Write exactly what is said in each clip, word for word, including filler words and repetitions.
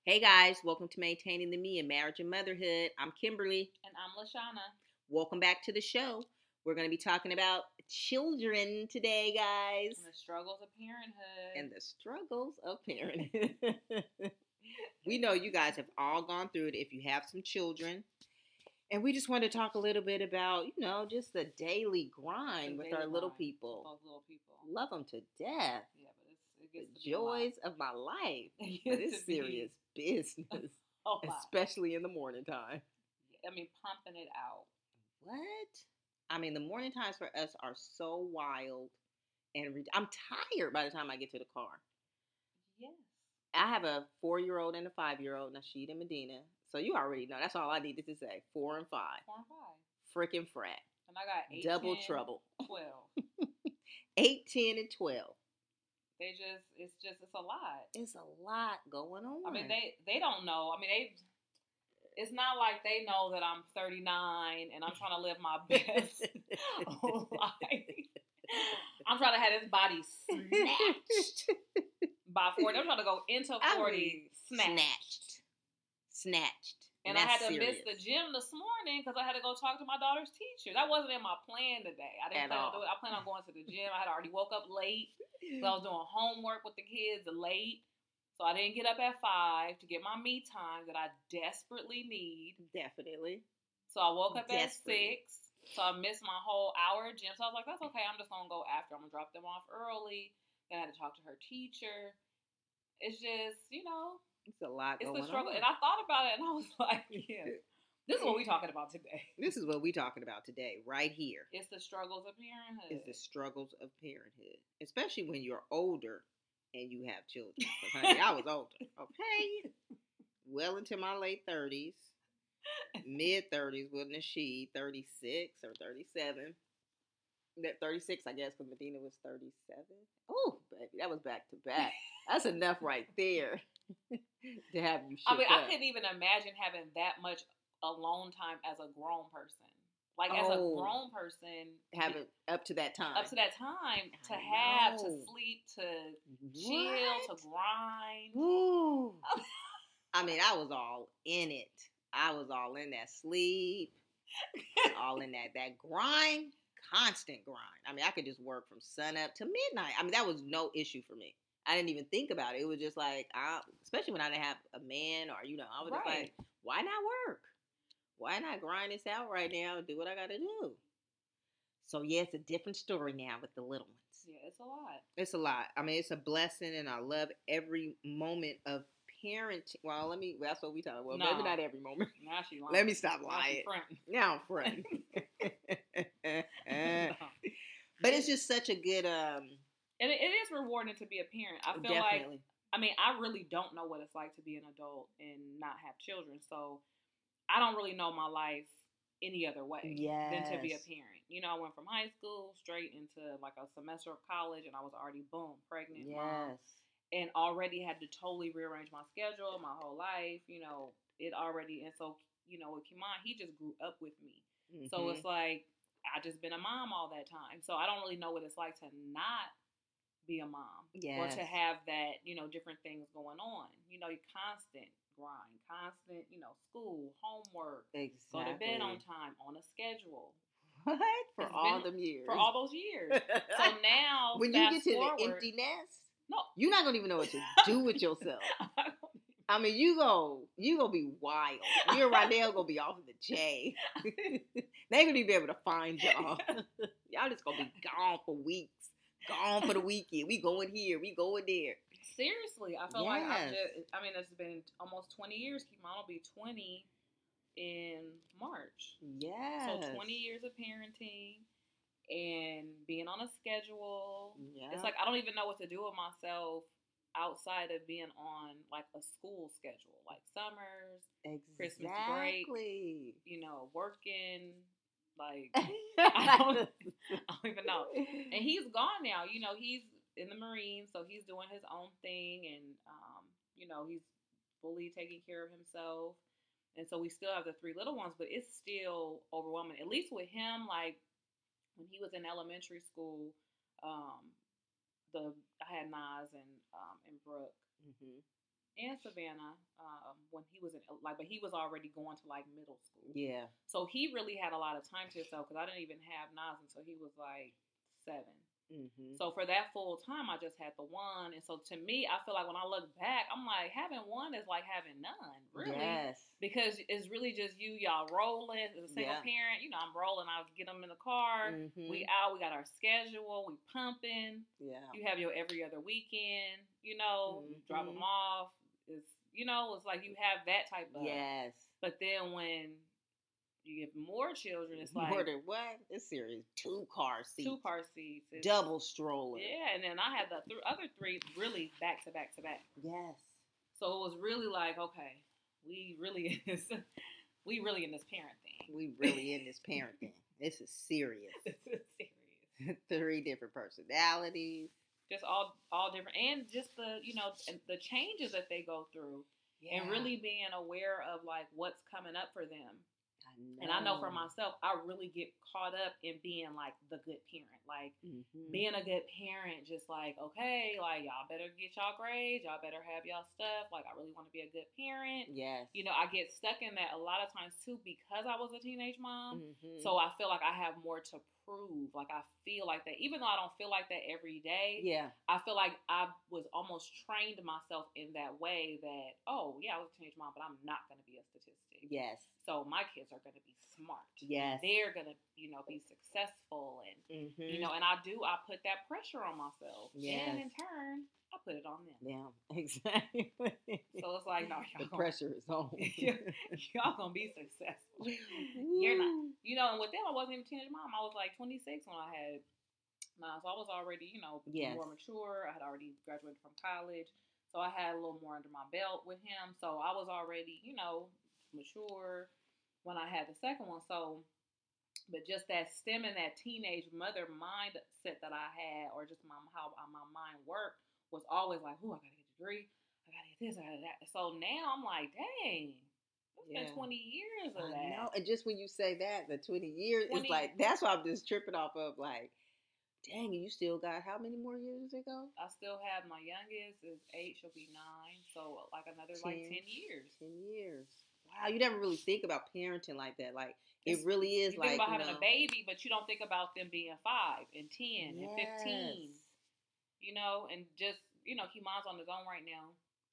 Hey guys, welcome to Maintaining the Me in Marriage and Motherhood. I'm Kimberly. And I'm Lashana. Welcome back to the show. We're going to be talking about children today, guys. And the struggles of parenthood. And the struggles of parenthood. We know you guys have all gone through it if you have some children. And we just want to talk a little bit about, you know, just the daily grind The with daily our little grind people. with those little people. Love them to death. Yeah, but it's, it gets The to be a lot. joys of my life. It But gets it's to be serious business, a lot. especially in the morning time. I mean, pumping it out. What? I mean, the morning times for us are so wild, and re- I'm tired by the time I get to the car. Yes. I have a four-year-old and a five-year-old, Nasheed and Medina. So you already know. That's all I needed to say. Four and five. Four and five. Frickin' frat. And I got eight, Double ten, trouble. twelve. Eight, ten, and twelve. They just, it's just, it's a lot. It's a lot going on. I mean, they, they don't know. I mean, they, it's not like they know that I'm thirty-nine and I'm trying to live my best life. I'm trying to have this body snatched by forty. I'm trying to go into forty I mean, snatched. snatched. Snatched. And, and I had to serious. miss the gym this morning because I had to go talk to my daughter's teacher. That wasn't in my plan today. I didn't At plan all. on doing it. I planned on going to the gym. I had already woke up late. So I was doing homework with the kids late. So I didn't get up at five to get my me time that I desperately need. Definitely. So I woke up at Desperately. six. So I missed my whole hour of gym. So I was like, that's okay. I'm just going to go after. I'm going to drop them off early. Then I had to talk to her teacher. It's just, you know, It's a lot it's going the struggle. on. And I thought about it and I was like, yeah, this is what we're talking about today. This is what we're talking about today, right here. It's the struggles of parenthood. Is the struggles of parenthood, especially when you're older and you have children. 'Cause, honey, I was older, okay, well into my late thirties, mid thirties with Nasheed, thirty-six or thirty-seven. That thirty-six, I guess, because Medina was thirty-seven. Oh, baby, that was back to back. That's enough right there to have you. I mean, shook I up. couldn't even imagine having that much alone time as a grown person. Like as a Oh. grown person, have it up to that time. up to that time to I have to know. sleep, to chill, to What? grind. Woo. I mean, I was all in it. I was all in that sleep, all in that that grind, constant grind. I mean, I could just work from sun up to midnight. I mean, that was no issue for me. I didn't even think about it. It was just like, I, especially when I didn't have a man or, you know, I was just Right. like, why not work? Why not grind this out right now and do what I got to do? So, yeah, it's a different story now with the little ones. Yeah, it's a lot. It's a lot. I mean, it's a blessing, and I love every moment of parenting. Well, let me. That's what we talk. Well, No. maybe not every moment. Now she lying. Let me stop Now she lying. fronting. Now I'm fronting. No. But it's just such a good. Um, And it, it is rewarding to be a parent. I feel like, definitely. I mean, I really don't know what it's like to be an adult and not have children. So I don't really know my life any other way than to be a Yes. parent. You know, I went from high school straight into like a semester of college, and I was already, boom, pregnant, mom, Yes. and already had to totally rearrange my schedule, my whole life. You know, it already, and so, you know, with Kimon, he just grew up with me. So Mhm. it's like, I just been a mom all that time. So I don't really know what it's like to not be a mom. Yes. Or to have that, you know, different things going on. You know, you constant grind, constant, you know, school, homework, Exactly. go to bed on time, on a schedule. What? For It's all been- them years. For all those years. So now, when you fast get to forward, the empty nest, no, you're not gonna even know what to do with yourself. I mean, you go, you gonna be wild. You and Rydell gonna be off in the J. They ain't gonna even be able to find y'all. Y'all just gonna be gone for weeks, gone for the weekend. We going here, we going there. seriously, I feel like I've Yes. just, I mean, it's been almost twenty years. Kimon will be twenty in March. Yes. So twenty years of parenting and being on a schedule. Yeah. It's like I don't even know what to do with myself outside of being on like a school schedule, like summers, Christmas break. Exactly. you know, working. Like I don't, I don't even know. And he's gone now. You know, he's in the Marines, so he's doing his own thing, and um, you know, he's fully taking care of himself. And so we still have the three little ones, but it's still overwhelming. At least with him, like when he was in elementary school, um, the I had Nas and um, and Brooke, Mm-hmm. and Savannah, um, when he was in like, but he was already going to like middle school. Yeah. So he really had a lot of time to himself because I didn't even have Nas until he was like seven. Mm-hmm. So for that full time, I just had the one, and so to me, I feel like when I look back, I'm like having one is like having none, really, Yes. because it's really just you, y'all rolling as a single Yeah. parent. You know, I'm rolling. I get them in the car. Mm-hmm. We out. We got our schedule. We pumping. Yeah. You have your every other weekend. You know, Mm-hmm. you drop them off. It's you know, it's like you have that type of. Yes. But then when you get more children, it's like more than what? It's serious. Two car seats. Two car seats. Double stroller. Yeah, and then I had the th- other three really back to back to back. Yes. So it was really like, okay, we really in this, we really in this parent thing. We really in this parent thing. This is serious. This is serious. Three different personalities. Just all all different, and just the you know the changes that they go through, yeah. And really being aware of like what's coming up for them. No. And I know for myself, I really get caught up in being like the good parent, like mm-hmm. being a good parent, just like, okay, like y'all better get y'all grades, y'all better have y'all stuff. Like I really want to be a good parent. Yes. You know, I get stuck in that a lot of times too because I was a teenage mom. Mm-hmm. So I feel like I have more to prove. Like I feel like that, even though I don't feel like that every day. Yeah. I feel like I was almost trained myself in that way that, oh yeah, I was a teenage mom, but I'm not going to be a statistic. Yes. So my kids are going to be smart. Yes. They're going to, you know, be successful. And, mm-hmm. you know, and I do, I put that pressure on myself. Yes. And in turn, I put it on them. Yeah, exactly. So it's like, no, y'all the gonna, pressure is on. y'all going to be successful. Ooh. You're not. You know, and with them, I wasn't even a teenage mom. I was like twenty-six when I had mine. So I was already, you know, yes. more mature. I had already graduated from college. So I had a little more under my belt with him. So I was already, you know, mature when I had the second one. So, but just that stemming that teenage mother mindset that I had, or just my how my mind worked, was always like, "Ooh, I gotta get a degree. I gotta get this. I gotta that." So now I'm like, "Dang, it's yeah. been twenty years of I that." know. And just when you say that, the twenty years, twenty it's like that's what I'm just tripping off of. Like, dang, you still got how many more years to go? I still have my youngest is eight. She'll be nine. So like another ten, like ten years. Ten years. Wow, you never really think about parenting like that. Like it's, it really is you like think about you having know, a baby, but you don't think about them being five and ten yes. and fifteen. You know, and just you know, Kimon's on his own right now.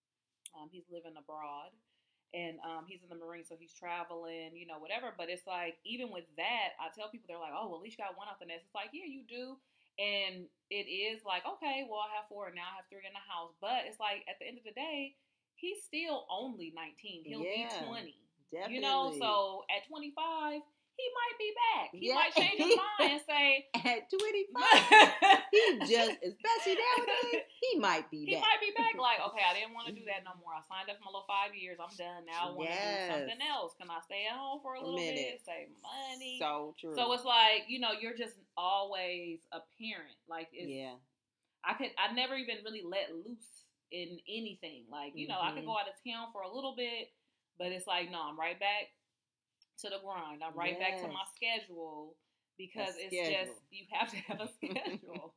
Um, he's living abroad, and um, he's in the Marines, so he's traveling. You know, whatever. But it's like even with that, I tell people they're like, "Oh, well, at least you got one out the nest." It's like, yeah, you do. And it is like, okay, well, I have four, and now I have three in the house. But it's like, at the end of the day, he's still only nineteen. He'll yeah, be twenty. Definitely. You know, so at twenty-five, he might be back. He yeah. might change his mind and say, at twenty-five, he just, especially nowadays, he might be he back. He might be back like, okay, I didn't want to do that no more. I signed up for my little five years. I'm done. Now I want to yes. do something else. Can I stay at home for a little a bit, save money? So true. So it's like, you know, you're just always a parent. Like, it's, yeah. I could, I never even really let loose in anything. Like, you know, mm-hmm. I could go out of town for a little bit, but it's like, no, I'm right back to the grind. I'm right yes. back to my schedule because a it's schedule. just, you have to have a schedule.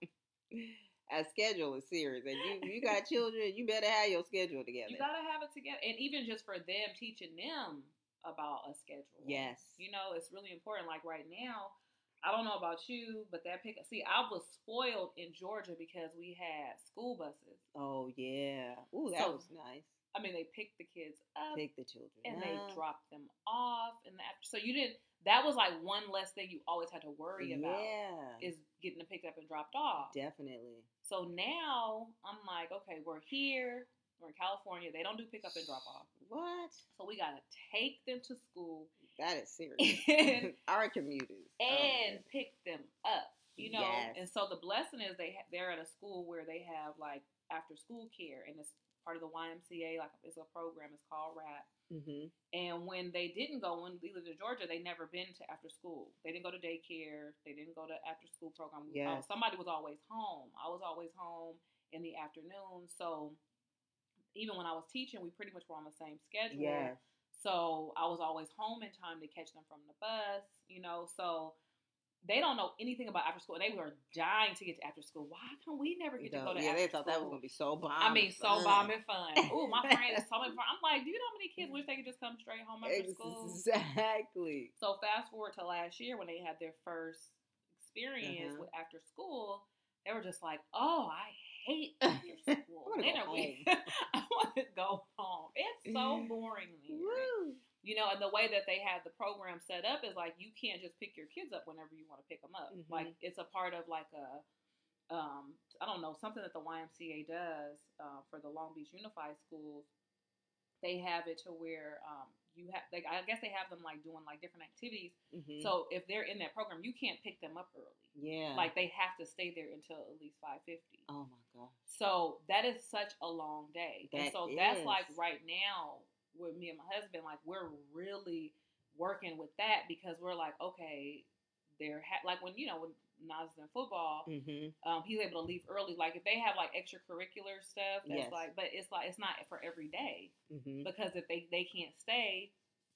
A schedule is serious. And you, you got children, you better have your schedule together. You got to have it together. And even just for them, teaching them about a schedule. Yes. You know, it's really important. Like right now, I don't know about you, but that pick, see, I was spoiled in Georgia because we had school buses. Oh, yeah. Ooh, that so, was nice. I mean, they picked the kids up. Pick the children And up. they dropped them off. And that, so you didn't, that was like one less thing you always had to worry about. Yeah. Is getting them picked up and dropped off. Definitely. So now I'm like, okay, we're here. We're in California. They don't do pick up and drop off. What? So we got to take them to school. That is serious. Our commuters. And oh, pick them up. You know? Yes. And so the blessing is they ha- they're at a school where they have like after school care. And it's part of the Y M C A. Like it's a program. It's called RAP. Mm-hmm. And when they didn't go, when we lived in Georgia, they never been to after school. They didn't go to daycare. They didn't go to after school program. Yes. Uh, somebody was always home. I was always home in the afternoon. So even when I was teaching, we pretty much were on the same schedule. Yes. So I was always home in time to catch them from the bus, you know. So they don't know anything about after school. And they were dying to get to after school. Why can we never get to go to yeah, after they thought school? that was gonna be so bomb. I mean, so fun. bomb and fun. Ooh, my friend is so much fun. I'm like, do you know how many kids wish they could just come straight home after school? Exactly. So fast forward to last year when they had their first experience Uh-huh. with after school, they were just like, "Oh, I hate after school. I When wanna are go we? home." I want to go home. It's so boring here." Woo. You know, and the way that they have the program set up is like you can't just pick your kids up whenever you want to pick them up. Mhm. Like it's a part of like a, um, I don't know, something that the Y M C A does uh, for the Long Beach Unified Schools. They have it to where um, you have, like, I guess they have them like doing like different activities. Mhm. So if they're in that program, you can't pick them up early. Yeah. Like they have to stay there until at least five fifty. Oh my gosh. So that is such a long day. That and so is. that's like right now with me and my husband, like we're really working with that because we're like, okay, they're ha- like when, you know, when Nas is in football, Mhm. um, he's able to leave early. Like if they have like extracurricular stuff, that's Yes. like, but it's like, it's not for every day Mhm. because if they, they can't stay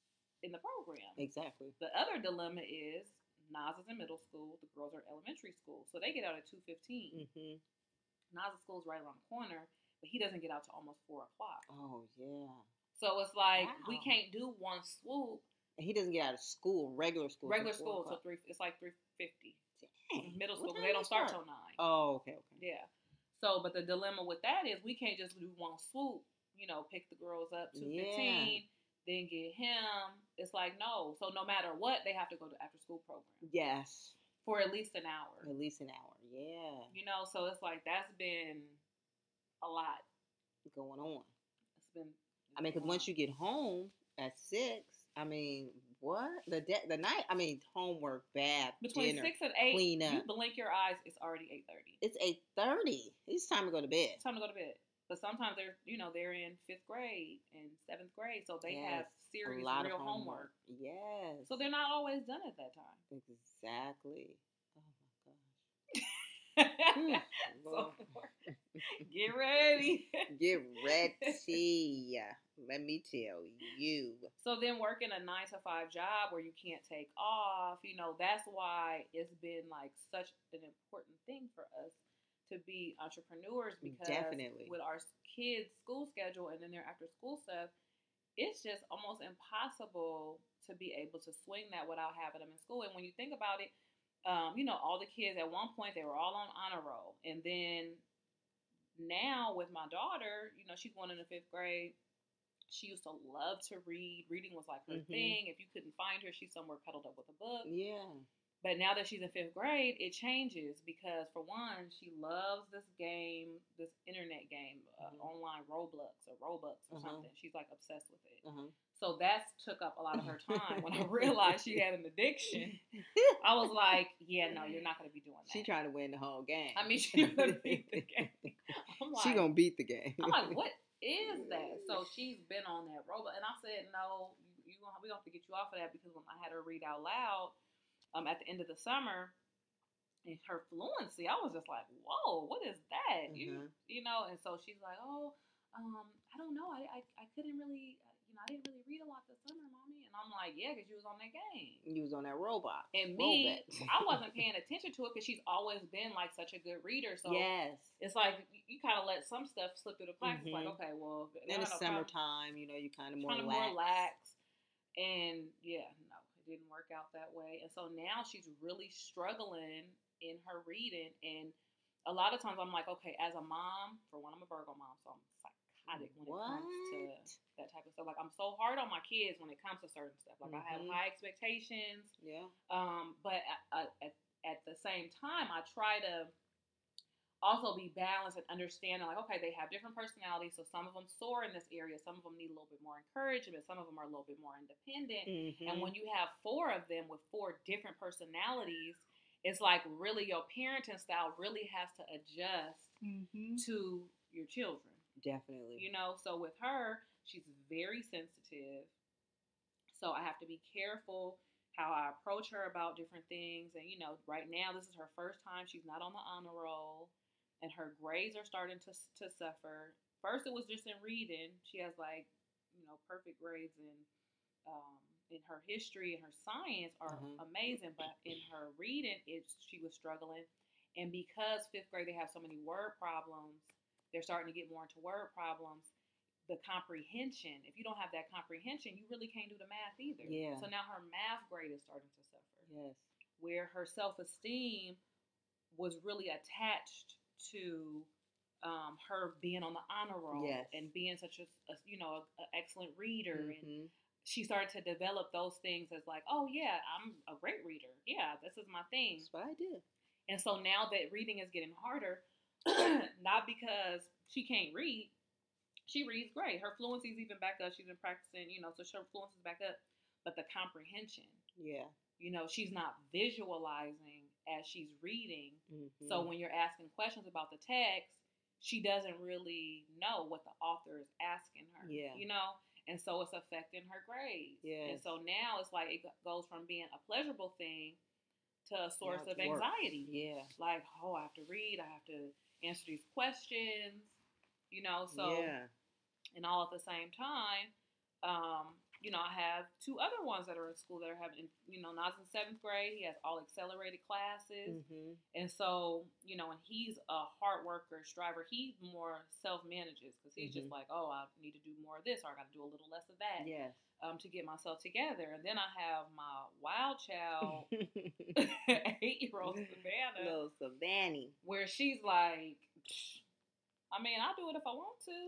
in the program. Exactly. The other dilemma is Nas is in middle school, the girls are in elementary school. So they get out at two fifteen. Mhm. Nas' school is right around the corner, but he doesn't get out to almost four o'clock. Oh yeah. So it's like Wow. we can't do one swoop. And he doesn't get out of school, regular school. Regular till school four till three. It's like three fifty. Dang. Middle What school time they don't they start start? till nine. Oh, okay, okay. Yeah. So, but the dilemma with that is we can't just do one swoop. You know, pick the girls up two fifteen, yeah. then get him. It's like no. So no matter what, they have to go to after school program. Yes. For at least an hour. At least an hour. Yeah. You know, so it's like that's been a lot going on. It's been. It's I mean, because once you get home at six, I mean, what the de- the night? I mean, homework, bath, between dinner, six and eight, clean up. You blink your eyes, it's already eight thirty. It's eight thirty. It's time to go to bed. It's time to go to bed. But sometimes they're, you know, they're in fifth grade and seventh grade, so they yes. have serious a lot real of homework. homework. Yes. So they're not always done at that time. Exactly. Oh my gosh. So, get ready. Get ready. Let me tell you. So then working a nine to five job where you can't take off, you know, that's why it's been like such an important thing for us to be entrepreneurs because definitely with our kids' school schedule and then their after school stuff, it's just almost impossible to be able to swing that without having them in school. And when you think about it, um, you know, all the kids at one point, they were all on honor roll. And then now with my daughter, you know, she's going into fifth grade. She used to love to read. Reading was like her mm-hmm. thing. If you couldn't find her, she's somewhere cuddled up with a book. Yeah. But now that she's in fifth grade, it changes because, for one, she loves this game, this internet game, uh, mm-hmm. online Roblox or Robux or uh-huh. something. She's, like, obsessed with it. Uh-huh. So that's took up a lot of her time. When I realized she had an addiction, I was like, yeah, no, you're not going to be doing that. She's trying to win the whole game. I mean, she's going to beat the game. I'm like, she's going to beat the game. I'm like, what is that? So she's been on that Roblox. And I said, no, you, you gonna, we're going to have to get you off of that because when I had her read out loud, Um, at the end of the summer, and her fluency, I was just like, "Whoa, what is that?" Mm-hmm. You, you know. And so she's like, "Oh, um, I don't know. I, I, I couldn't really, you know, I didn't really read a lot this summer, mommy." And I'm like, "Yeah, because you was on that game. You was on that robot." And me, I wasn't paying attention to it because she's always been like such a good reader. So yes, it's like you, you kind of let some stuff slip through the cracks. Mm-hmm. It's like, okay, well, in the no summertime, you know, you kind of more kind of more lax. And yeah, no. Didn't work out that way. And so now she's really struggling in her reading. And a lot of times I'm like, okay, as a mom, for one, I'm a Virgo mom, so I'm psychotic when what? it comes to that type of stuff. Like, I'm so hard on my kids when it comes to certain stuff. Like, mm-hmm. I have high expectations. Yeah. Um, but at, at, at the same time, I try to also be balanced and understanding, like, okay, they have different personalities, so some of them soar in this area, some of them need a little bit more encouragement, some of them are a little bit more independent, mm-hmm. and when you have four of them with four different personalities, it's like really your parenting style really has to adjust mm-hmm. to your children. Definitely. You know, so with her, she's very sensitive, so I have to be careful how I approach her about different things, and, you know, right now, this is her first time, she's not on the honor roll. And her grades are starting to to suffer. First, it was just in reading. She has, like, you know, perfect grades in um, in her history and her science are Mhm. amazing, but in her reading, it's she was struggling. And because fifth grade they have so many word problems, they're starting to get more into word problems. The comprehension, if you don't have that comprehension, you really can't do the math either. Yeah. So now her math grade is starting to suffer. Yes. Where her self esteem was really attached to um, her being on the honor roll Yes. and being such a, a you know an excellent reader, Mhm. and she started to develop those things as like, oh yeah, I'm a great reader. Yeah, this is my thing. That's what I did. And so now that reading is getting harder, not because she can't read, she reads great. Her fluency's even back up. She's been practicing, you know, so her fluency's back up. But the comprehension, Yeah. you know, she's not visualizing as she's reading. Mhm. So when you're asking questions about the text, she doesn't really know what the author is asking her. Yeah. You know? And so it's affecting her grades. Yes. And so now it's like it goes from being a pleasurable thing to a source Now of it's work. anxiety. Yeah. Like, oh, I have to read, I have to answer these questions, you know, so Yeah. and all at the same time, um, you know, I have two other ones that are in school that are having, you know, Nas in seventh grade. He has all accelerated classes. Mhm. And so, you know, and he's a hard worker, striver. He more self-manages because he's Mhm. just like, oh, I need to do more of this or I got to do a little less of that Yes. um, to get myself together. And then I have my wild child, eight-year-old Savannah, Little Savannah. where she's like, I mean, I'll do it if I want to.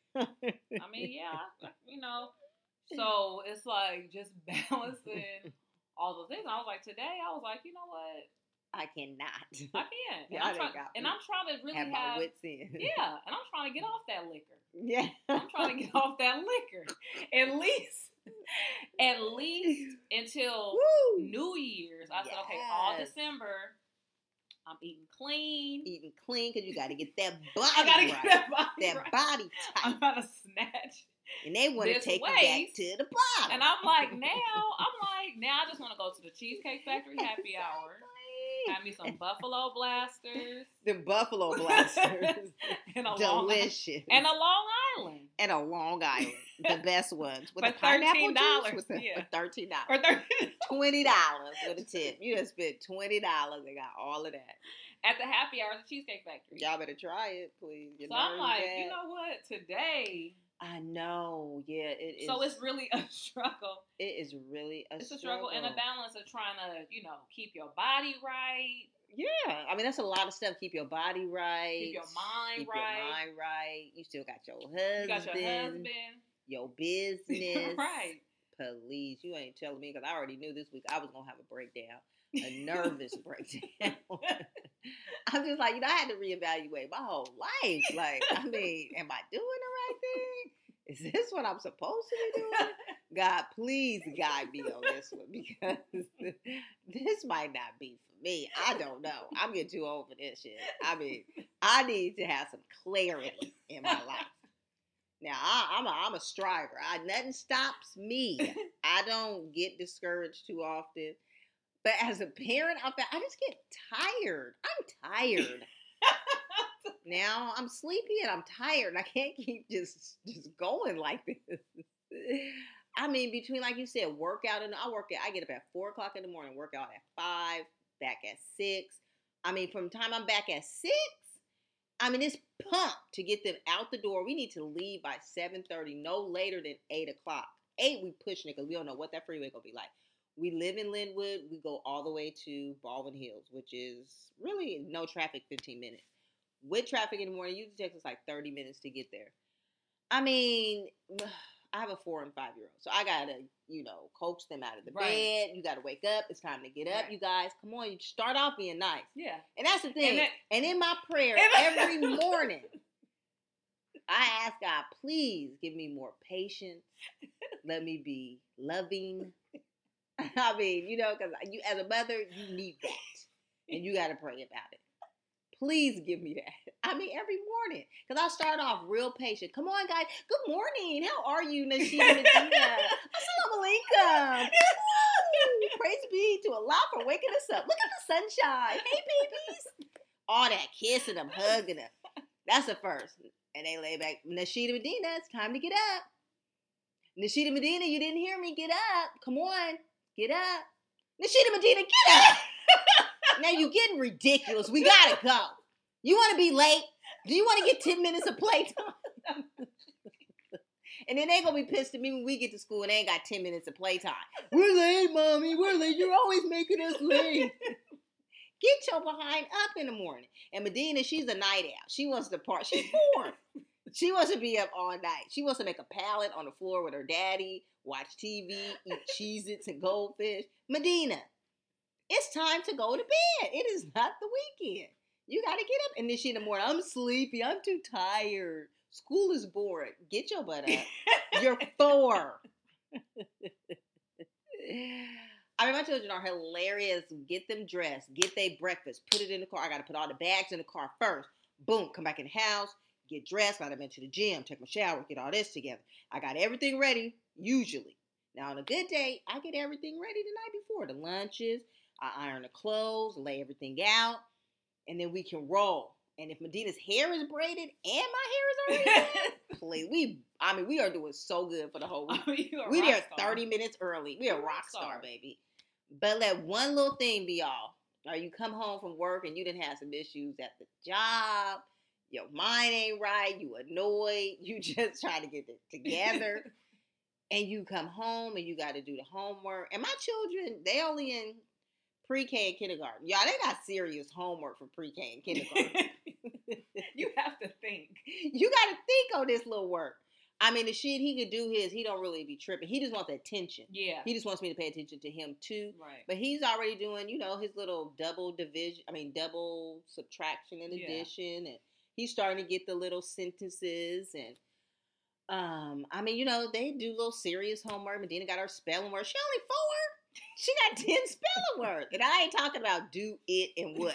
I mean, yeah, I, you know. So it's like just balancing all the things. I was like, today, I was like, you know what? I cannot. I can't. And, Yeah, I'm, I try- got and me. I'm trying to really have have, my wits in. yeah, and I'm trying to get off that liquor. Yeah. I'm trying to get off that liquor. At least, at least until Woo! New Year's. I said, okay, all Yes. December, I'm eating clean. Eating clean because you got to get that body I gotta right. get that body that right. body tight. I'm about to snatch. And they want to this take waist, you back to the bottom. And I'm like, now, I'm like, now I just want to go to the Cheesecake Factory happy hour. Have me some Buffalo Blasters. The Buffalo Blasters. and a Delicious. Long, and a Long Island. And a Long Island. The best ones. With for a pineapple thirteen dollars. juice. With Yeah. For thirteen dollars. For thirteen dollars. twenty dollars with a tip. You just spent twenty dollars and got all of that. At the happy hour at the Cheesecake Factory. Y'all better try it, please. Your so I'm like, bad. you know what? Today. I know. Yeah, it is. So it's really a struggle. It is really a it's struggle. It's a struggle and a balance of trying to, you know, keep your body right. Yeah. I mean, that's a lot of stuff. Keep your body right. Keep your mind keep right. Keep your mind right. You still got your husband. You got your husband. Your business. Right. Please. You ain't telling me because I already knew this week I was going to have a breakdown. A nervous breakdown. I'm just like, you know, I had to reevaluate my whole life. Like, I mean, am I doing the right thing? Is this what I'm supposed to be doing? God, please guide me on this one because this might not be for me. I don't know. I'm getting too old for this shit. I mean, I need to have some clarity in my life. Now, I, I'm, a, I'm a striver. I, nothing stops me. I don't get discouraged too often. But as a parent, I I just get tired. I'm tired. Now I'm sleepy and I'm tired. And I can't keep just just going like this. I mean, between like you said, workout and I work. I get up at four o'clock in the morning. Work out at five. Back at six. I mean, from the time I'm back at six, I mean it's pumped to get them out the door. We need to leave by seven thirty, no later than eight o'clock. Eight, we pushing it because we don't know what that freeway gonna be like. We live in Linwood. We go all the way to Baldwin Hills, which is really no traffic, fifteen minutes. With traffic in the morning, it usually takes us like thirty minutes to get there. I mean, I have a four and five year old, so I gotta, you know, coax them out of the right. bed. You gotta wake up. It's time to get up, right. You guys. Come on, you start off being nice. Yeah, and that's the thing. And, that, and in my prayer every morning, I ask God, please give me more patience. Let me be loving. I mean, you know, because you, as a mother, you need that. And you got to pray about it. Please give me that. I mean, every morning. Because I start off real patient. Come on, guys. Good morning. How are you, Nashida Medina? Assalamu alaikum. Praise be to Allah for waking us up. Look at the sunshine. Hey, babies. All that kissing them, hugging them. That's the first. And they lay back. Nashida Medina, it's time to get up. Nashida Medina, you didn't hear me. Get up. Come on. Get up. Nashida Medina, get up. Now you're getting ridiculous. We gotta go. You want to be late? Do you want to get ten minutes of playtime? And then they gonna be pissed at me when we get to school and they ain't got ten minutes of playtime. We're late, mommy. We're late. You're always making us late. Get your behind up in the morning. And Medina, she's a night owl. She wants to part. She's four. She wants to be up all night. She wants to make a pallet on the floor with her daddy, watch T V, eat Cheez-Its and goldfish. Medina, it's time to go to bed. It is not the weekend. You got to get up. And then she in the morning, I'm sleepy. I'm too tired. School is boring. Get your butt up. You're four. I mean, my children are hilarious. Get them dressed. Get their breakfast. Put it in the car. I got to put all the bags in the car first. Boom. Come back in the house. Get dressed. Got them into the gym. Take my shower. Get all this together. I got everything ready, usually. Now, on a good day, I get everything ready the night before. The lunches. I iron the clothes. Lay everything out. And then we can roll. And if Medina's hair is braided and my hair is already braided, please, we, I mean, we are doing so good for the whole week. I mean, you a We rock there star. thirty minutes early. We a rock, rock star, star, baby. But let one little thing be all. Or you come home from work and you didn't have some issues at the job. Your mind ain't right. You annoyed. You just trying to get it together. And you come home and you got to do the homework. And my children, they only in pre-K and kindergarten. Y'all, they got serious homework for pre-K and kindergarten. You have to think. You got to think on this little work. I mean, the shit he could do his, he don't really be tripping. He just wants the attention. Yeah. He just wants me to pay attention to him too. Right. But he's already doing, you know, his little double division, I mean, double subtraction and addition. Yeah. And he's starting to get the little sentences. And, um, I mean, you know, they do little serious homework. Medina got her spelling words. She only four. She got ten spelling words. And I ain't talking about do, it, and what.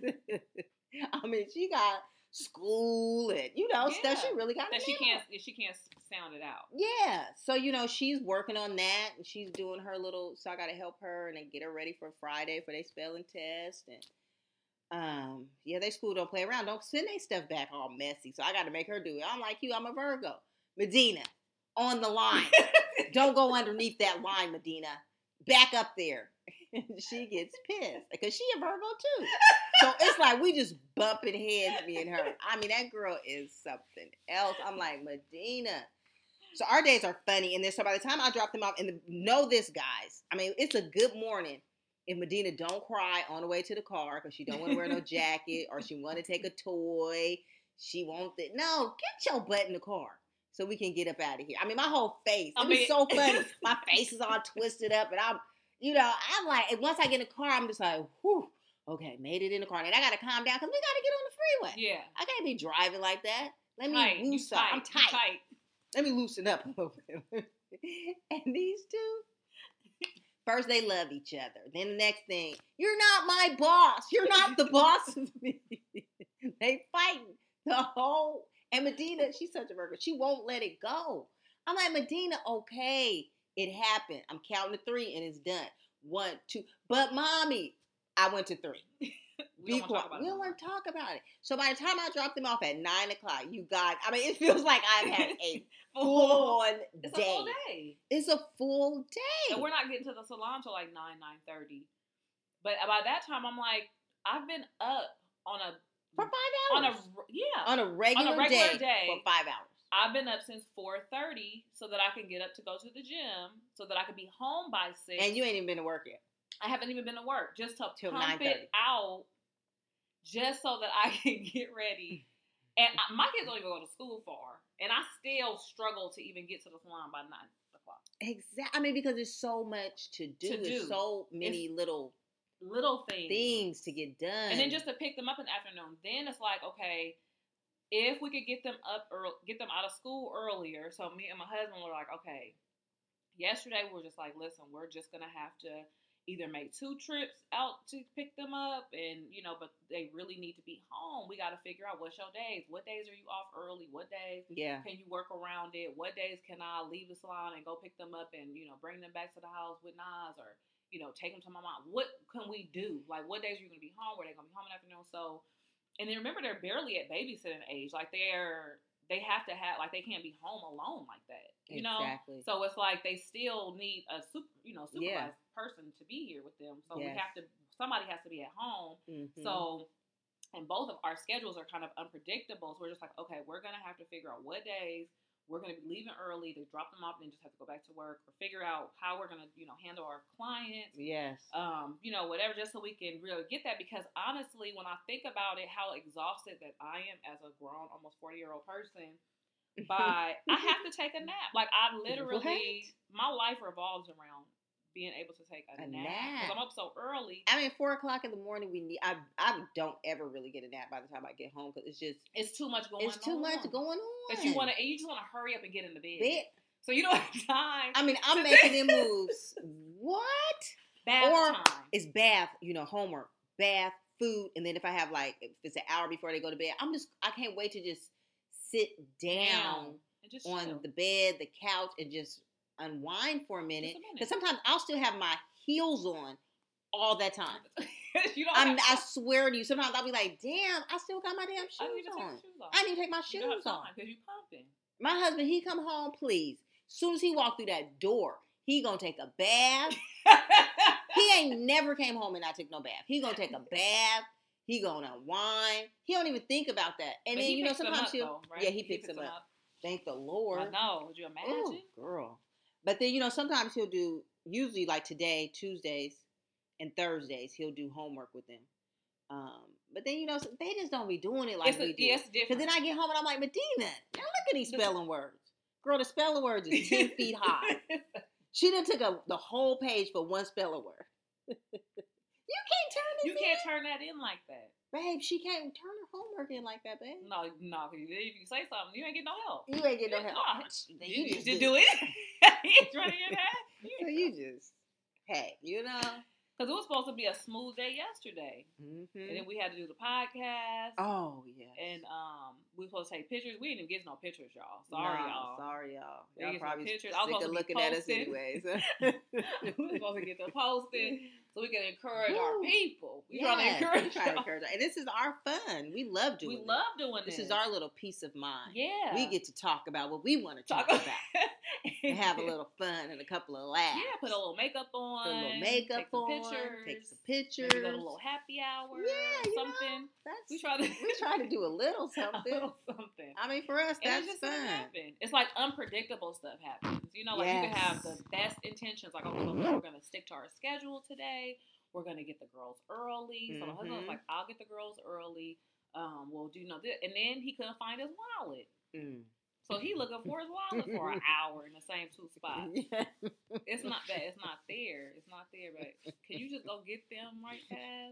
I mean, she got school and, you know, yeah. stuff she really got that she can't she can't sound it out. Yeah. So, you know, she's working on that and she's doing her little, so I got to help her and then get her ready for Friday for their spelling test. And, um, yeah, they school don't play around. Don't send their stuff back all messy. So I got to make her do it. I'm like you, I'm a Virgo. Medina, on the line. Don't go underneath that line, Medina. Back up there. She gets pissed because she a Virgo too. So it's like we just bumping heads, me and her. I mean, that girl is something else. I'm like, Medina. So our days are funny. And then so by the time I drop them off, and the, know this, guys, I mean, it's a good morning if Medina don't cry on the way to the car because she don't want to wear no jacket or she want to take a toy. She won't. Th- no, get your butt in the car so we can get up out of here. I mean, my whole face. It I mean, was so funny. My face is all twisted up and I'm, you know, I'm like, and once I get in the car, I'm just like, whew, okay, made it in the car. And I got to calm down because we got to get on the freeway. Yeah. I can't be driving like that. Let tight. me loosen up. I'm tight. tight. Let me loosen up a little bit. And these two, first they love each other. Then the next thing, you're not my boss. You're not the boss of me. They fighting the whole, and Medina, she's such a Virgo. She won't let it go. I'm like, Medina, okay. It happened. I'm counting to three and it's done. One, two. But mommy, I went to three. we don't, want to, we don't want to talk about it. So by the time I dropped them off at nine o'clock, you got, I mean, it feels like I've had a full on day. It's a full day. It's a full day. And we're not getting to the salon till like nine, nine thirty. But by that time, I'm like, I've been up on a, for five hours. On a, yeah. On a regular, on a regular day, day for five hours. I've been up since four thirty so that I can get up to go to the gym, so that I can be home by six. And you ain't even been to work yet. I haven't even been to work, just to Till pump it out, just so that I can get ready. And I, my kids don't even go to school far, and I still struggle to even get to the salon by nine o'clock. Exactly. I mean, because there's so much to do. To There's do. so many it's little little things things to get done, and then just to pick them up in the afternoon. Then it's like, okay, if we could get them up early, get them out of school earlier. So me and my husband were like, okay, yesterday we were just like, listen, we're just going to have to either make two trips out to pick them up and, you know, but they really need to be home. We got to figure out what's your days. What days are you off early? What days yeah. can you work around it? What days can I leave the salon and go pick them up and, you know, bring them back to the house with Nas or, you know, take them to my mom? What can we do? Like, what days are you going to be home? Were they going to be home in the afternoon? So, and then remember, they're barely at babysitting age. Like, they're they have to have, like, they can't be home alone like that, you Exactly. know? So it's like they still need a super, you know, supervised Yeah. person to be here with them. So Yes. we have to, somebody has to be at home. Mm-hmm. So, and both of our schedules are kind of unpredictable. So we're just like, okay, we're going to have to figure out what days we're going to be leaving early to drop them off and then just have to go back to work, or figure out how we're going to, you know, handle our clients. Yes. Um, you know, whatever, just so we can really get that. Because honestly, when I think about it, how exhausted that I am as a grown, almost forty year old person, by I have to take a nap. Like, I literally, what? My life revolves around being able to take a, a nap because I'm up so early. I mean, four o'clock in the morning. We need. I I don't ever really get a nap by the time I get home because it's just it's too much going. It's too on. much going on. That you want to, and you just want to hurry up and get in the bed. bed. So you don't have time. I mean, I'm making them moves. What? Bath or time. It's bath. You know, homework, bath, food, and then if I have like if it's an hour before they go to bed, I'm just I can't wait to just sit down, down and just on chill. the bed, the couch, and just unwind for a minute. Because minute. sometimes I'll still have my heels on all that time. you don't I'm, to- I swear to you, sometimes I'll be like, damn, I still got my damn shoes I need to on. take my shoes off. I need to take my shoes you don't have off. Because you pumping. My husband, he come home, please. Soon as he walk through that door, he gonna take a bath. He ain't never came home and not took no bath. He gonna take a bath. He gonna unwind. He don't even think about that. And but then, you know, them sometimes up, he'll, though, right? yeah, he, he picks, picks them them up. up. Thank the Lord. I know. Would you imagine? Ooh, girl. But then, you know, sometimes he'll do, usually like today, Tuesdays and Thursdays, he'll do homework with them. Um, but then, you know, they just don't be doing it like it's a, we do. Yeah, it's different. Because then I get home and I'm like, Medina, now look at these spelling words. Girl, the spelling words is ten feet high. She done took a, the whole page for one spelling word. You can't turn this You can't in. turn that in like that. Babe, she can't turn her homework in like that, babe. No, no, if you say something, you ain't get no help. You ain't get no help. No, you, you, you just do. do it. You ain't trying to get that. So you just, hey, you know. Because it was supposed to be a smooth day yesterday. Mm-hmm. And then we had to do the podcast. Oh, yeah. And um, we were supposed to take pictures. We didn't even get no pictures, y'all. Sorry, no, y'all. Sorry, y'all. We Y'all get probably some pictures. sick I was supposed of to be looking at us posting. anyways. We were supposed to get them posted so we can encourage Woo. our people. We Yes, trying to encourage we try to encourage And this is our fun. We love doing We this. love doing this. This is our little peace of mind. Yeah. We get to talk about what we want to talk, Talk about. And have a little fun and a couple of laughs. Yeah, put a little makeup on. Put a little makeup take some on. Pictures, take some pictures. Maybe go to a little happy hour. Yeah, or you something. Know, that's, we try to we try to do a little something. a little something. I mean, for us, and that's it just fun. Happen. It's like unpredictable stuff happens. You know, like yes. you can have the best intentions. Like, okay, we're going to stick to our schedule today. We're going to get the girls early. So mm-hmm. my husband was like, I'll get the girls early. Um, we'll do you know this. And then he couldn't find his wallet. Mm. So he looking for his wallet for an hour in the same two spots. Yeah. It's not that. It's not there. It's not there. But can you just go get them right fast?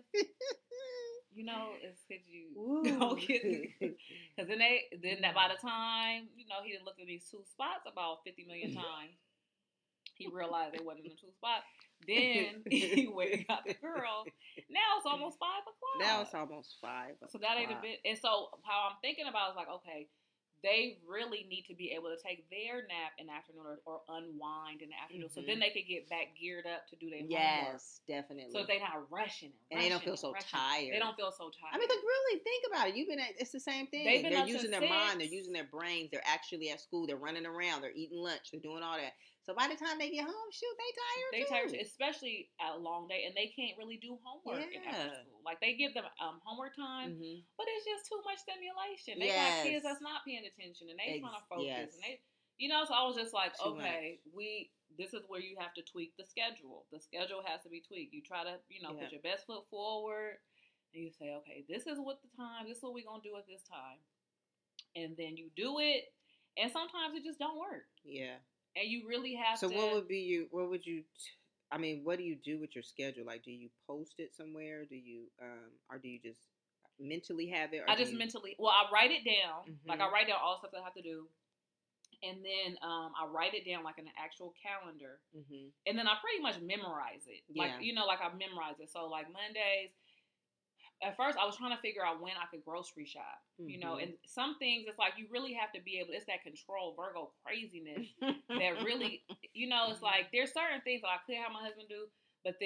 You know, it's because you Ooh. Go get them. Because then they, then that by the time, you know, he done looked at these two spots about fifty million times. He realized they wasn't in the two spots. Then he went and got the girl. Now it's almost five o'clock. Now it's almost five o'clock. So that ain't a bit. And so how I'm thinking about is like, okay, they really need to be able to take their nap in the afternoon or, or unwind in the afternoon. Mm-hmm. So then they could get back geared up to do their homework. Yes, definitely. So they're not rushing and, and rushing they don't feel so rushing. tired. They don't feel so tired. I mean, because really, think about it. You've been at, it's the same thing. They've been they're up using their six. mind. They're using their brains. They're actually at school. They're running around. They're eating lunch. They're doing all that. So by the time they get home, shoot, they tired they too. tired, especially a long day, and they can't really do homework yeah. in after school. Like they give them um, homework time, mm-hmm. but it's just too much stimulation. They yes. got kids that's not paying attention, and they Ex- trying to focus, yes. and they, you know. So I was just like, too okay, much. we. This is where you have to tweak the schedule. The schedule has to be tweaked. You try to, you know, yeah. put your best foot forward, and you say, okay, this is what the time. This is what we're gonna do at this time, and then you do it, and sometimes it just don't work. Yeah. And you really have so to. So what would be you? What would you? T- I mean, what do you do with your schedule? Like, do you post it somewhere? Do you, um, or do you just mentally have it? Or I just you... mentally. Well, I write it down. Mm-hmm. Like I write down all the stuff that I have to do, and then um, I write it down like in an actual calendar, mm-hmm. and then I pretty much memorize it. Like yeah. you know, like I memorize it. So like Mondays. At first, I was trying to figure out when I could grocery shop, you mm-hmm. know, and some things, it's like you really have to be able, it's that control Virgo craziness that really, you know, it's like there's certain things that I could have my husband do, but then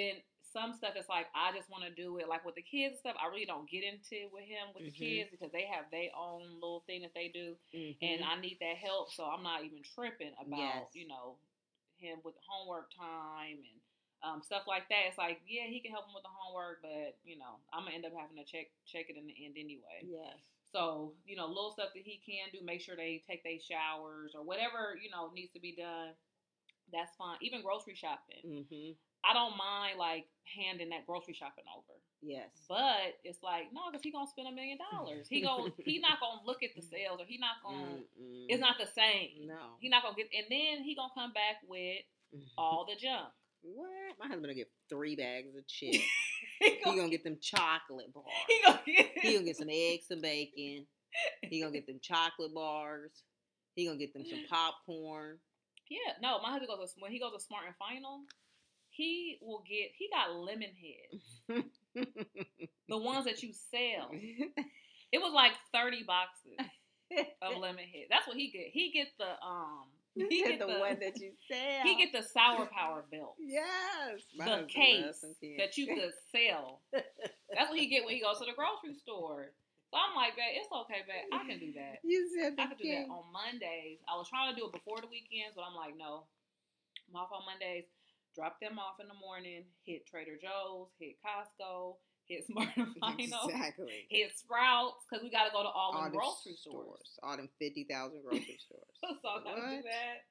some stuff it's like I just want to do it. Like with the kids and stuff, I really don't get into it with him with the Mhm. kids because they have their own little thing that they do, Mhm. and I need that help. So I'm not even tripping about Yes. you know him with homework time and um, stuff like that. It's like yeah, he can help him with the homework, but you know I'm gonna end up having to check check it in the end anyway. Yes. So you know little stuff that he can do, make sure they take their showers or whatever you know needs to be done. That's fine. Even grocery shopping. Mhm. I don't mind like handing that grocery shopping over. Yes. But it's like no, because he gonna spend a million dollars. He going he not gonna look at the sales or he not gonna. Mm-mm. It's not the same. No. He not gonna get, and then he gonna come back with all the junk. What? My husband gonna get three bags of chips. he, He gonna get them chocolate bars. He gonna get. He gonna get some eggs and bacon. He gonna get them chocolate bars. He gonna get them some popcorn. Yeah, no, my husband goes to, when he goes to Smart and Final. He will get. He got lemon heads, the ones that you sell. It was like thirty boxes of lemon heads. That's what he get. He get the um. He get the, the one that you sell. He get the Sour Power belt. Yes, my the husband case loves some candy. that you could sell. That's what he get when he goes to the grocery store. So I'm like, babe, it's okay, babe. I can do that. You said the I could do case. that on Mondays. I was trying to do it before the weekends, but I'm like, no. I'm off on Mondays. Drop them off in the morning. Hit Trader Joe's. Hit Costco. Hit Smart and Final. Exactly. Hit Sprouts because we got to go to all, all the grocery stores. stores. All them fifty thousand grocery stores. So I got to do that.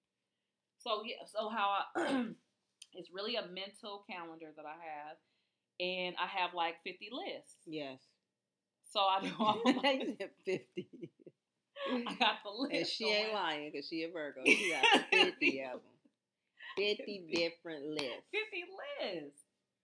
So yeah. So how I, it's really a mental calendar that I have, and I have like fifty lists. Yes. So I do all my fifty. I got the list. And she going. ain't lying because she a Virgo. She got fifty of them. fifty different lists. fifty lists.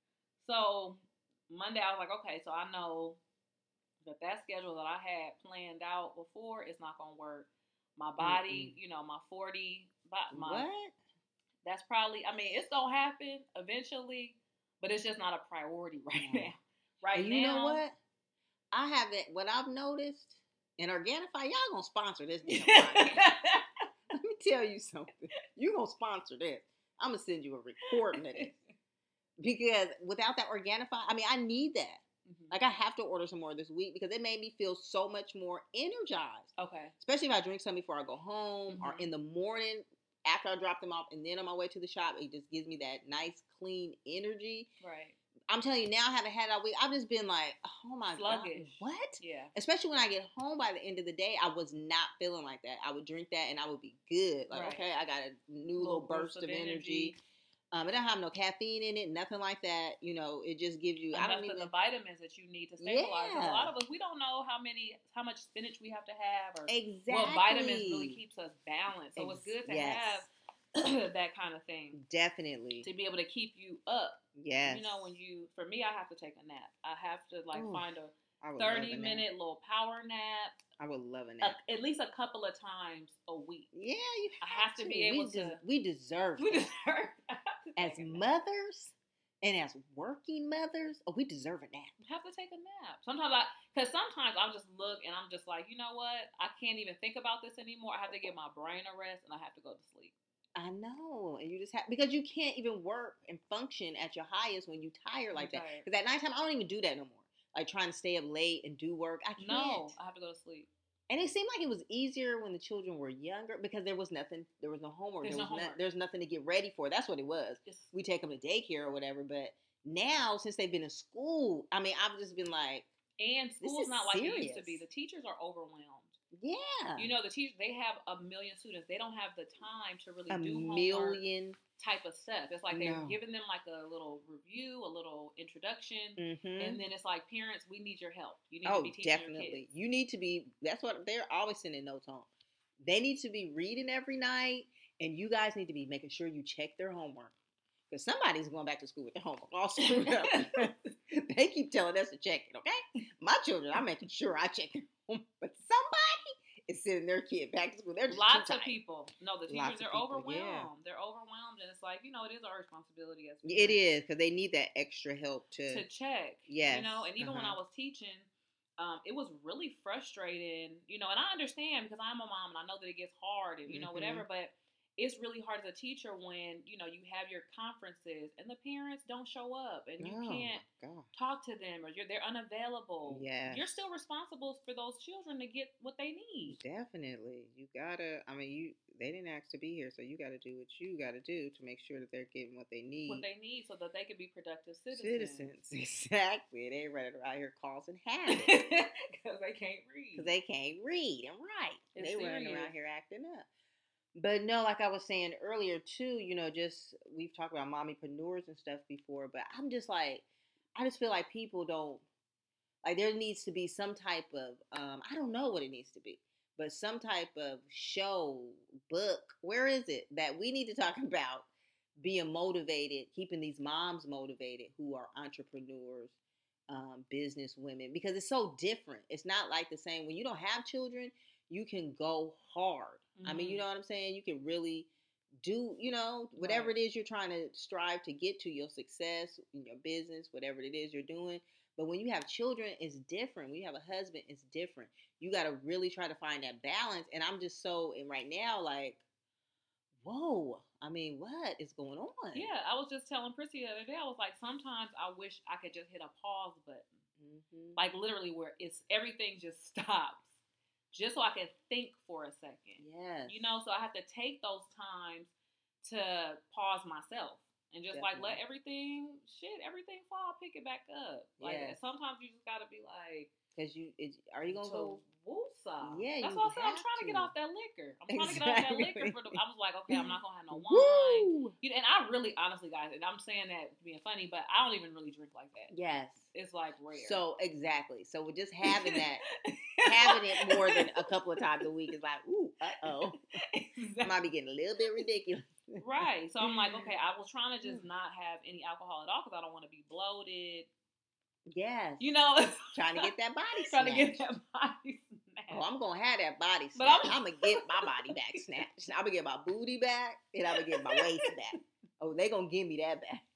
So Monday I was like, okay, so I know that that schedule that I had planned out before is not going to work. My body, Mm-mm. you know, my forty. My, what? That's probably, I mean, it's going to happen eventually, but it's just not a priority right now. Right and now. You know what? I haven't, what I've noticed, and Organifi, y'all gonna sponsor this damn podcast. Let me tell you something. You gonna sponsor this. I'm gonna send you a recording of this. Because without that Organifi, I mean, I need that. Mm-hmm. Like, I have to order some more this week because it made me feel so much more energized. Okay. Especially if I drink something before I go home mm-hmm. or in the morning after I drop them off and then on my way to the shop. It just gives me that nice, clean energy. Right. I'm telling you, now I haven't had it all week. I've just been like, oh my Sluggish. God. What? Yeah. Especially when I get home by the end of the day, I was not feeling like that. I would drink that and I would be good. Like, right. okay, I got a new little, little burst, burst of, of energy. energy. Um, it don't have no caffeine in it, nothing like that. You know, it just gives you. Enough I don't even the vitamins that you need to stabilize. Yeah. A lot of us, we don't know how many, how much spinach we have to have, or exactly what vitamins really keeps us balanced. So Ex- it's good to yes. have that kind of thing. Definitely. To be able to keep you up. Yes. You know, when you, for me, I have to take a nap. I have to like Ooh, find a thirty a minute little power nap. I would love a nap. A, at least a couple of times a week. Yeah, you have I have to, to be able we to. Des- we deserve We deserve As mothers and as working mothers, oh, we deserve a nap. We have to take a nap. Sometimes I, because sometimes I'll just look and I'm just like, you know what? I can't even think about this anymore. I have to give my brain a rest and I have to go to sleep. I know, and you just have because you can't even work and function at your highest when you tired like I'm that. tired. Because at nighttime, I don't even do that no more. Like trying to stay up late and do work, I can't. No, I have to go to sleep. And it seemed like it was easier when the children were younger because there was nothing, there was no homework. There's there no was homework. No, there's nothing to get ready for. That's what it was. Just, we take them to daycare or whatever. But now, since they've been in school, I mean, I've just been like, and school's not serious. like it used to be. The teachers are overwhelmed. Yeah. You know, the teachers, they have a million students. They don't have the time to really a do million type of stuff. It's like they're no. giving them like a little review, a little introduction, mm-hmm. and then it's like, parents, we need your help. You need oh, to be teaching definitely. your kids. You need to be. That's what they're always sending notes on. They need to be reading every night, and you guys need to be making sure you check their homework. Because somebody's going back to school with their homework all screwed up. They keep telling us to check it, okay? My children, I'm making sure I check it. But somebody is sending their kid back to school. They're just Lots too of tired. people. No, the Lots teachers are people, overwhelmed. Yeah. They're overwhelmed, and it's like, you know, it is our responsibility as parents. It is, because they need that extra help to... To check. Yes. You know, and even uh-huh. when I was teaching, um, it was really frustrating, you know, and I understand because I'm a mom, and I know that it gets hard, and, you know, mm-hmm. whatever, but it's really hard as a teacher when, you know, you have your conferences and the parents don't show up and you Oh can't my God. talk to them or you're they're unavailable. Yes. You're still responsible for those children to get what they need. Definitely. You gotta, I mean, you, they didn't ask to be here, so you gotta do what you gotta do to make sure that they're getting what they need. What they need so that they can be productive citizens. Citizens, exactly. They ain't running around here causing havoc. Because they can't read. Because they can't read and write. It's they running serious. around here acting up. But no, like I was saying earlier too, you know, just we've talked about mommypreneurs and stuff before, but I'm just like, I just feel like people don't, like there needs to be some type of, um, I don't know what it needs to be, but some type of show, book, where is it that we need to talk about being motivated, keeping these moms motivated who are entrepreneurs, um, business women, because it's so different. It's not like the same. When you don't have children, you can go hard. Mm-hmm. I mean, you know what I'm saying? You can really do, you know, whatever Right. it is you're trying to strive to get to, your success in your business, whatever it is you're doing. But when you have children, it's different. When you have a husband, it's different. You got to really try to find that balance. And I'm just so, and right now, like, whoa, I mean, what is going on? Yeah, I was just telling Prissy the other day, I was like, sometimes I wish I could just hit a pause button. Mm-hmm. Like literally where it's everything just stops. Just so I can think for a second. Yes. You know, so I have to take those times to pause myself. And just Definitely. like let everything, shit, everything fall, pick it back up. Like yes. sometimes you just gotta be like, because you, it, are you gonna go? Woosah. Yeah, that's you what I said. I'm trying to. to get off that liquor. I'm trying exactly. to get off that liquor. For the, I was like, okay, I'm not gonna have no wine. You know, and I really, honestly, guys, and I'm saying that being funny, but I don't even really drink like that. Yes, it's like rare. So exactly. So we're just having that, having it more than a couple of times a week is like, ooh, uh oh, exactly. I might be getting a little bit ridiculous. Right. So I'm like, okay, I was trying to just not have any alcohol at all because I don't want to be bloated. Yes. You know, trying to get that body trying snatched. to get that body snatched. Oh, I'm gonna have that body snatched. But I'm, I'm gonna get my body back snatched. I'm gonna get my booty back and I'm gonna get my waist back. Oh, they gonna give me that back.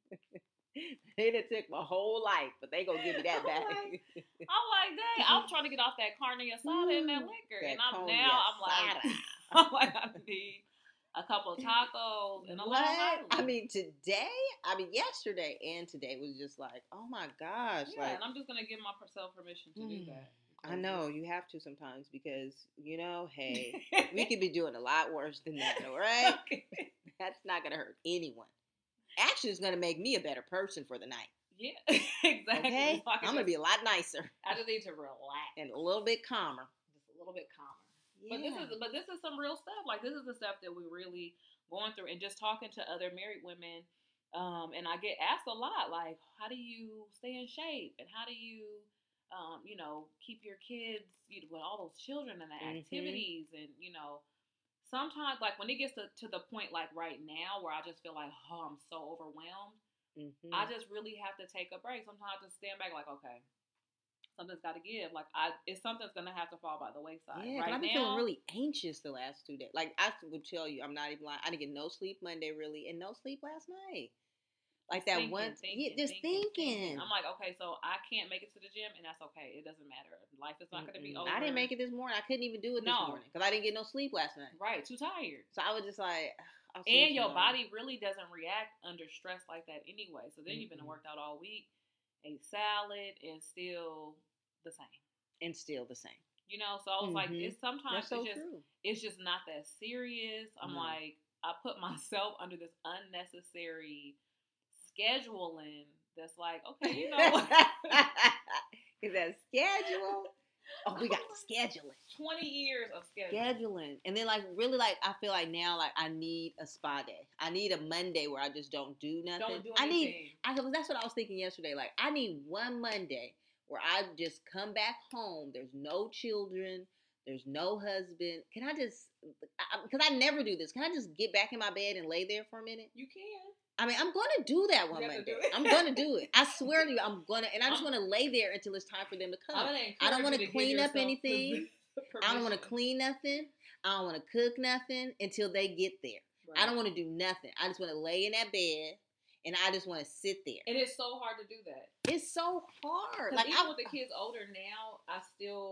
They done took my whole life, but they gonna give me that back. I'm like, I'm like dang, I'm trying to get off that carne asada and that liquor, that and I'm now I'm like, I'm like, I need a couple of tacos and a what? little I mean, today, I mean, yesterday and today was just like, oh my gosh. Yeah, like, and I'm just going to give myself permission to do that. I know, you have to sometimes because, you know, hey, we could be doing a lot worse than that, all right? Okay. That's not going to hurt anyone. Actually, it's going to make me a better person for the night. Yeah, exactly. Okay? So I'm going to be a lot nicer. I just need to relax. And a little bit calmer. Just a little bit calmer. Yeah. But this is but this is some real stuff. Like this is the stuff that we're really going through, and just talking to other married women. Um, and I get asked a lot, like, how do you stay in shape, and how do you, um, you know, keep your kids, you know, with all those children and the mm-hmm. activities, and you know, sometimes like when it gets to, to the point like right now where I just feel like, oh, I'm so overwhelmed. Mm-hmm. I just really have to take a break. Sometimes I just stand back like, okay. Something's got to give. Like I, if something's gonna have to fall by the wayside. Yeah, right I've been now, feeling really anxious the last two days. Like I would tell you, I'm not even lying. I didn't get no sleep Monday, really, and no sleep last night. Like that thinking, one, thinking, yeah, just thinking, thinking. thinking. I'm like, okay, so I can't make it to the gym, and that's okay. It doesn't matter. Life is not going to be over. I didn't make it this morning. I couldn't even do it this no. morning because I didn't get no sleep last night. Right, too tired. So I was just like, and your body really doesn't react under stress like that anyway. So then mm-hmm. you've been worked out all week, ate salad, and still the same. And still the same. You know, so I was mm-hmm. like, it's sometimes so it's just true. It's just not that serious. I'm no. like, I put myself under this unnecessary scheduling that's like, okay, you know what? Is that schedule? Oh, we got to schedule it. Twenty years of scheduling. Scheduling. And then like really like I feel like now like I need a spa day. I need a Monday where I just don't do nothing. Don't do anything. I need I that's what I was thinking yesterday. Like I need one Monday where I just come back home. There's no children. There's no husband. Can I just, because I, I never do this. Can I just get back in my bed and lay there for a minute? You can. I mean, I'm going to do that one Monday. I'm going to do it. I swear to you, I'm going to. And I just want to lay there until it's time for them to come. I don't want to clean up anything. I don't want to clean nothing. I don't want to cook nothing until they get there. Right. I don't want to do nothing. I just want to lay in that bed. And I just want to sit there. And it's so hard to do that. It's so hard. Like even I, with the kids older now, I still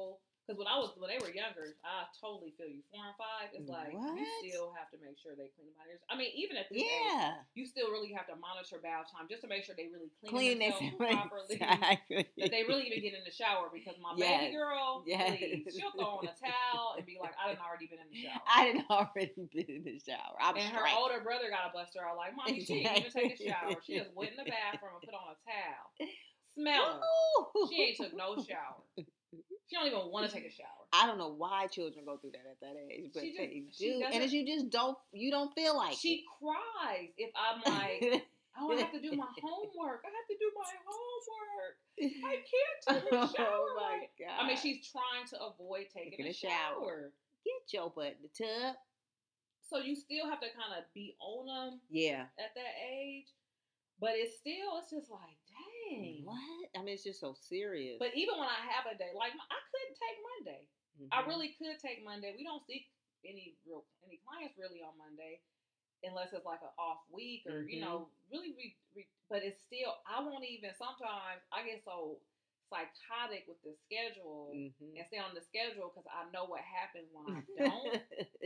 Because when I was when they were younger, I totally feel you. Four and five, it's like What? you still have to make sure they clean their ears. I mean, even at this Yeah. age, you still really have to monitor bath time just to make sure they really Clean clean themselves properly. Exactly. That they really even get in the shower. Because my Yes. baby girl, Yes. please, she'll throw on a towel and be like, "I done already been in the shower." I didn't already been in the shower. I'm and straight. her older brother got to bust her out like, "Mommy, she didn't even take a shower. She just went in the bathroom and put on a towel. Smell her. Ooh. She ain't took no shower. She don't even want to take a shower." I don't know why children go through that at that age, but She just- they she do, and doesn't- you just don't, you don't feel like She cries if I'm like, "Oh, I have to do my homework. I have to do my homework. I can't take a shower." Oh my right." god! I mean, she's trying to avoid taking, Taking a, a shower. shower. Get your butt in the tub. So you still have to kind of be on them Yeah. at that age, but it's still, it's just like, dang. What? I mean, it's just so serious. But even when I have a day, like I couldn't take Monday. Mhm. I really could take Monday. We don't see any real any clients really on Monday, unless it's like an off week or, you Mhm. know, really, we, we, but it's still, I won't even, sometimes I get so psychotic with the schedule Mhm. and stay on the schedule because I know what happens when I don't,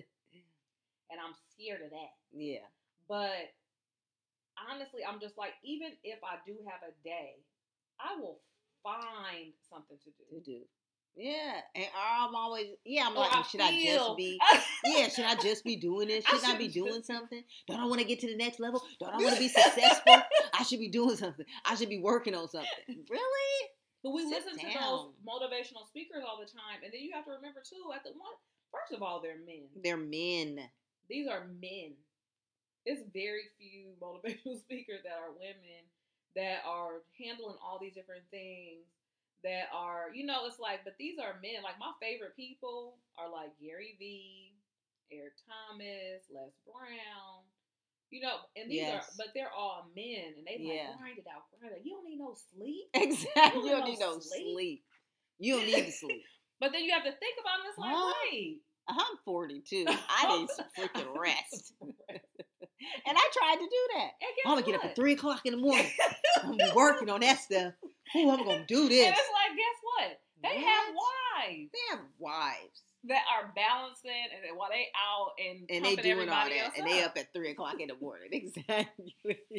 and I'm scared of that. Yeah. But honestly, I'm just like, even if I do have a day, I will find something to do. To do. Yeah, and I'm always yeah. I'm Or like, I well, should I feel- just be? Yeah, should I just be doing this? I Should I, be should doing just- something? Don't I want to get to the next level? Don't I want to be successful? I should be doing something. I should be working on something. Really? But we Sit listen to those down. motivational speakers all the time, and then you have to remember too. At the one, first of all, they're men. They're men. These are men. It's very few motivational speakers that are women that are handling all these different things. That are, you know, it's like, but these are men. Like my favorite people are like Gary Vee, Eric Thomas, Les Brown. You know, and these Yes. are, but they're all men, and they Yeah. like grind it out, grind it. You don't need no sleep. Exactly. You You don't don't need no sleep. sleep. You don't need to sleep. But then you have to think about it. It's like, Huh? wait. I'm forty-two. I need some freaking rest. And I tried to do that. And guess I'm gonna get up what? at three o'clock in the morning. I'm working on that stuff. Ooh, I'm gonna do this. And it's like, guess what? They What? have wives They have wives. that are balancing, and then while they out and And they pumping doing all everybody that. else And they up at three o'clock in the morning. Exactly.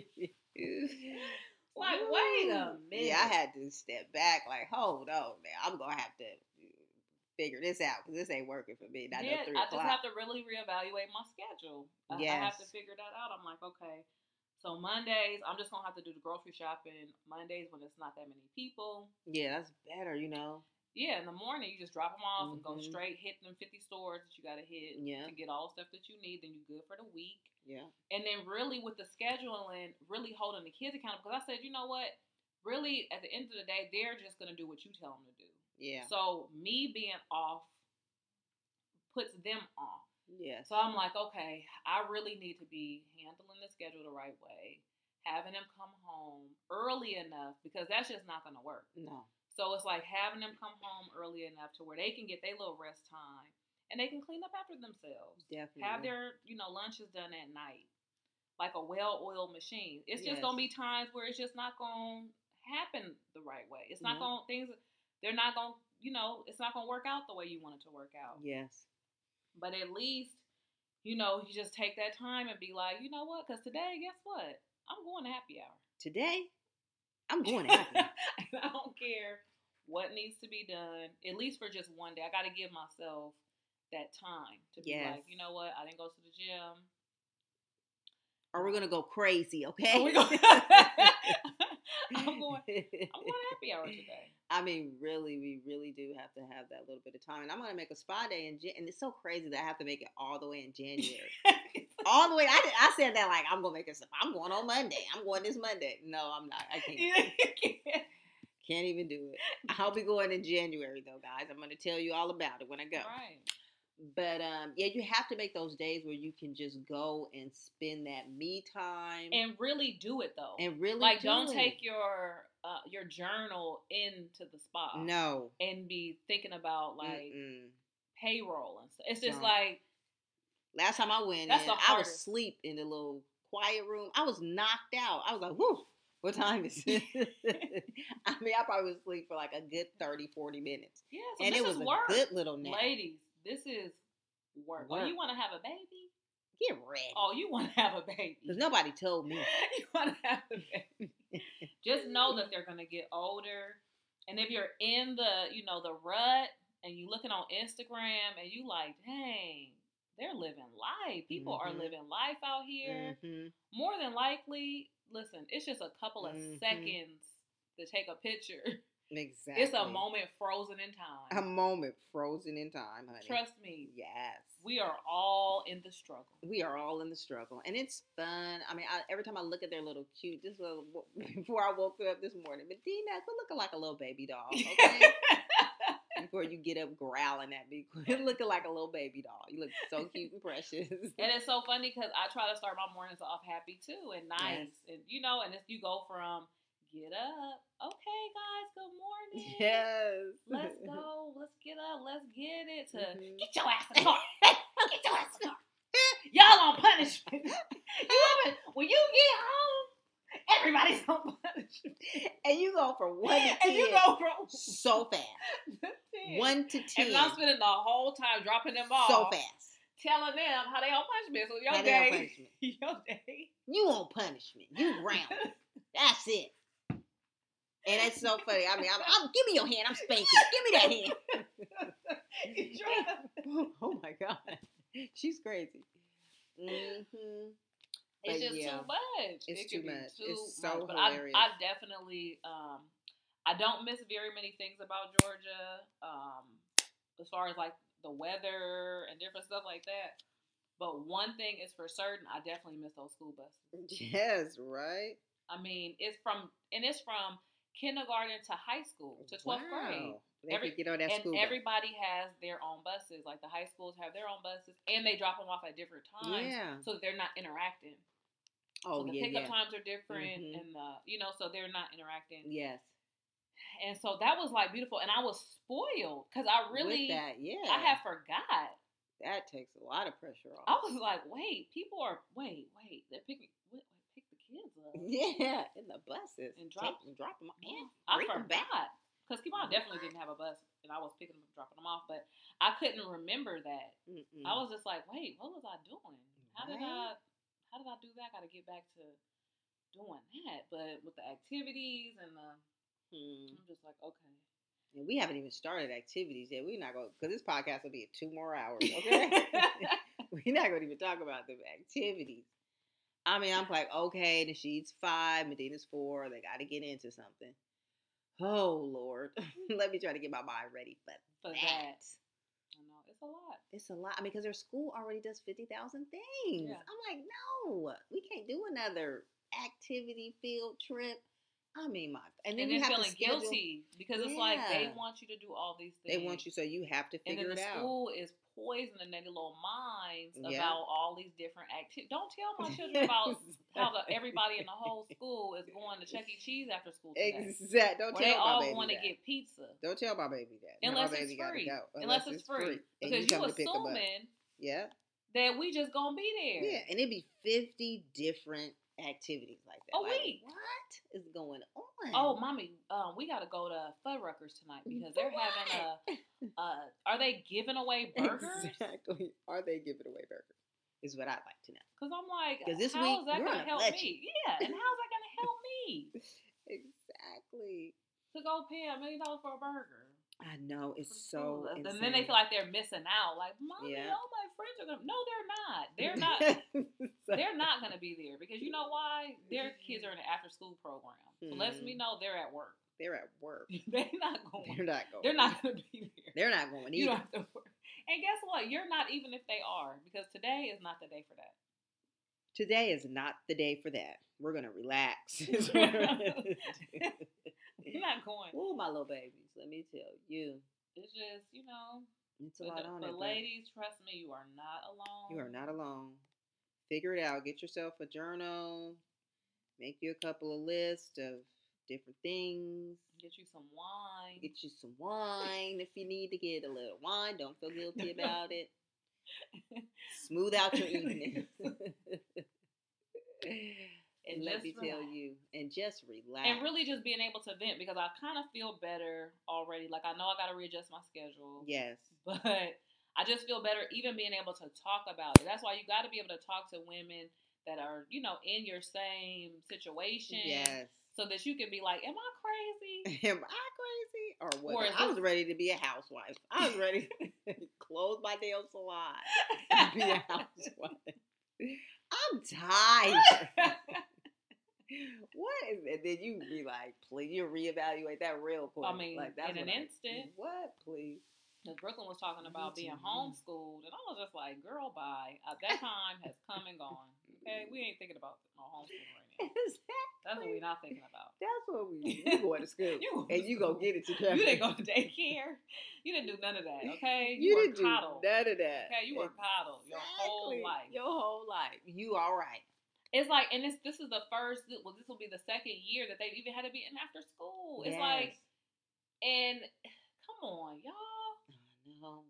Like, wait a minute. Yeah, I had to step back. Like, hold on now. I'm gonna have to figure this out because this ain't working for me. Not yeah, no three I just o'clock. have to really reevaluate my schedule. I, I have to Yes. figure that out. I'm like, okay, so Mondays, I'm just gonna have to do the grocery shopping Mondays when it's not that many people. Yeah, that's better. You know. Yeah, in the morning you just drop them off and go Mhm. straight, hit them fifty stores that you gotta hit Yeah. to get all the stuff that you need. Then you're good for the week. Yeah. And then really with the scheduling, really holding the kids accountable. Because I said, you know what? Really, at the end of the day, they're just gonna do what you tell them to do. Yeah. So me being off puts them off. Yes. So I'm like, okay, I really need to be handling the schedule the right way, having them come home early enough because that's just not gonna work. No. So it's like having them come home early enough to where they can get their little rest time and they can clean up after themselves. Definitely. Have their, you know, lunches done at night. Like a well-oiled machine. It's just Yes. gonna be times where it's just not gonna happen the right way. It's not No. gonna things they're not gonna, you know, it's not gonna work out the way you want it to work out. Yes. But at least, you know, you just take that time and be like, you know what? Because today, guess what? I'm going to happy hour. Today, I'm going to happen. I don't care what needs to be done, at least for just one day. I got to give myself that time to be Yes. like, you know what? I didn't go to the gym. Or we're gonna go crazy, okay? Oh, we go- I'm going. I'm going happy hour today. I mean, really, we really do have to have that little bit of time. And I'm gonna make a spa day in Jan- and it's so crazy that I have to make it all the way in January. all the way. I did, I said that like I'm gonna make it. I'm going on Monday. I'm going this Monday. No, I'm not. I can't. Can't even do it. I'll be going in January though, guys. I'm gonna tell you all about it when I go. Right. But um, yeah, you have to make those days where you can just go and spend that me time And really do it though. and really like do don't it. take your uh, your journal into the spa. no And be thinking about like Mm-mm. payroll and stuff. It's just Don't. like Last time I went That's in, the I was hardest. asleep in the little quiet room. I was knocked out. I was like, whoo. What time is it? I mean, I probably was asleep for like a good thirty, forty minutes. Yeah, so and this it was is a work. good little nap. Ladies, this is work. Work. Oh, you want to have a baby? Get ready. Oh, you want to have a baby? Because nobody told me. You want to have a baby? Just know that they're gonna get older, and if you're in the, you know, the rut, and you looking on Instagram, and you like, dang, they're living life. People Mhm. are living life out here. Mm-hmm. More than likely, listen, it's just a couple of Mhm. seconds to take a picture. Exactly. It's a moment frozen in time. A moment frozen in time, honey. Trust me. Yes. We are all in the struggle. We are all in the struggle, and it's fun. I mean, I, every time I look at their little cute, this was before I woke up this morning. Medina, quit looking like a little baby doll, okay? Before you get up growling at me, quit looking like a little baby doll. You look so cute and precious. And it's so funny because I try to start my mornings off happy too and nice, Yes. and you know, and if you go from get up, okay, guys, good morning. Yes. Let's go. Let's get up. Let's get it. To Mhm. get your ass in the car. Get your ass in the car. Y'all on punishment. You ever, when you get home, everybody's on punishment. And you go from one to ten. And you go from so fast. ten. One to ten. And I'm spending the whole time dropping them off. So fast. Telling them how they on punishment. So your How they on day, punishment. your day. You on punishment. You grounded. That's it. And it's so funny. I mean, I'm, I'm give me your hand. I'm spanking. Give me that hand. Oh my God, she's crazy. Mm-hmm. It's But just yeah, too much. it's it too could be much. Too It's so much. But hilarious. I, I definitely, um, I don't miss very many things about Georgia, um, as far as like the weather and different stuff like that. But one thing is for certain, I definitely miss those school buses. Yes, right. I mean, it's from and it's from kindergarten to high school to twelfth Wow. grade. They Every, could get on that and school bus. everybody has their own buses. Like the high schools have their own buses, and they drop them off at different times, Yeah. so that they're not interacting. Oh, so the yeah, pickup yeah. times are different, Mhm. and the you know, so they're not interacting. Yes. And so that was like beautiful, and I was spoiled because I really, With that, yeah. I had forgot. That takes a lot of pressure off. I was like, wait, people are wait, wait, they're picking, wait, wait, pick the kids up. Yeah, in the buses And drop- Take them, drop them off. Yeah, And I bring them back. forgot because Kimon definitely didn't have a bus, and I was picking them up, dropping them off, but I couldn't remember that. Mm-mm. I was just like, wait, what was I doing? How did Right. I, how did I do that? Got to get back to doing that, but with the activities and the, Hmm. I'm just like, okay. And we haven't even started activities yet. We're not going because this podcast will be in two more hours. Okay, we're not going to even talk about the activities. I mean, I'm like, okay, the she's five, Medina's four. They got to get into something. Oh Lord, let me try to get my mind ready for, For that. that. I know it's a lot. It's a lot. I mean, because their school already does fifty thousand things. Yeah. I'm like, no, we can't do another activity field trip. I mean, my and then And you then have feeling to schedule, guilty because it's like they Yeah. want you to do all these They things. want you, so you have to And figure then the it out. school is poisoning their little minds Yeah. about all these different activities. Don't tell my children about how the, everybody in the whole school is going to Chuck E. Cheese after school today. Exact. Don't Or they tell my all baby going to that. get pizza. Don't tell my baby that. Now Unless my it's baby gotta free. go. Unless it's free. And Because you come to pick 'em up. assuming Yeah. that we just going to be there. Yeah, and it'd be fifty different activities like that. A Like, week. What is going on? Oh, mommy, um, we got to go to Fuddruckers tonight because they're having a, uh, are they giving away burgers? Exactly. Are they giving away burgers? Is what I'd like to know. Because I'm like, 'Cause this how week, is that we're going on to a help budget. me? Yeah, and how is that going to help me Exactly. to go pay a million dollars for a burger? I know. It's for so school? insane. And then they feel like they're missing out. Like, mommy, Yeah. all my friends are going to, no, they're not. They're not. So- They're not going to be there because you know why? Their kids are in the after school program. So lets me know they're at work. They're at work. They're not going. They're not going. They're not going to be there. They're not going You either. don't have to work. And guess what? You're not even if they are because today is not the day for that. Today is not the day for that. We're gonna relax. You're not going. Oh, my little babies. Let me tell you, It's just, you know. it's a But, lot the, on but it. but ladies, trust me, you are not alone. You are not alone. Figure it out. Get yourself a journal. Make you a couple of lists of different things. Get you some wine. Get you some wine if you need to get a little wine. Don't feel guilty about it. Smooth out your evening. And and let just me tell relax. you, and just relax. And really just being able to vent because I kind of feel better already. Like I know I got to readjust my schedule. Yes. But I just feel better even being able to talk about it. That's why you got to be able to talk to women that are, you know, in your same situation. Yes. So that you can be like, am I crazy? Am I crazy? Or what? Or is I was this- ready to be a housewife. I was ready to close my damn salon and be a housewife. I'm tired. What is it? Then you be like, please, you reevaluate that real quick. I mean, like, that's in an what I- instant. What, please? Because Brooklyn was talking about Me being too. homeschooled, and I was just like, girl, bye. Uh, that time has come and gone. Okay? We ain't thinking about no homeschooling right now. Exactly. That's what we're not thinking about. That's what we do. You going to school. You go to and you go school. get it together. You didn't go to daycare. You didn't do none of that, okay? You, were didn't do coddled. none of that. Okay, you were coddled your whole Exactly. life. Your whole life. You all right. It's like, and this this is the first, well, this will be the second year that they've even had to be in after school. It's Yes. like, and come on, y'all. I know.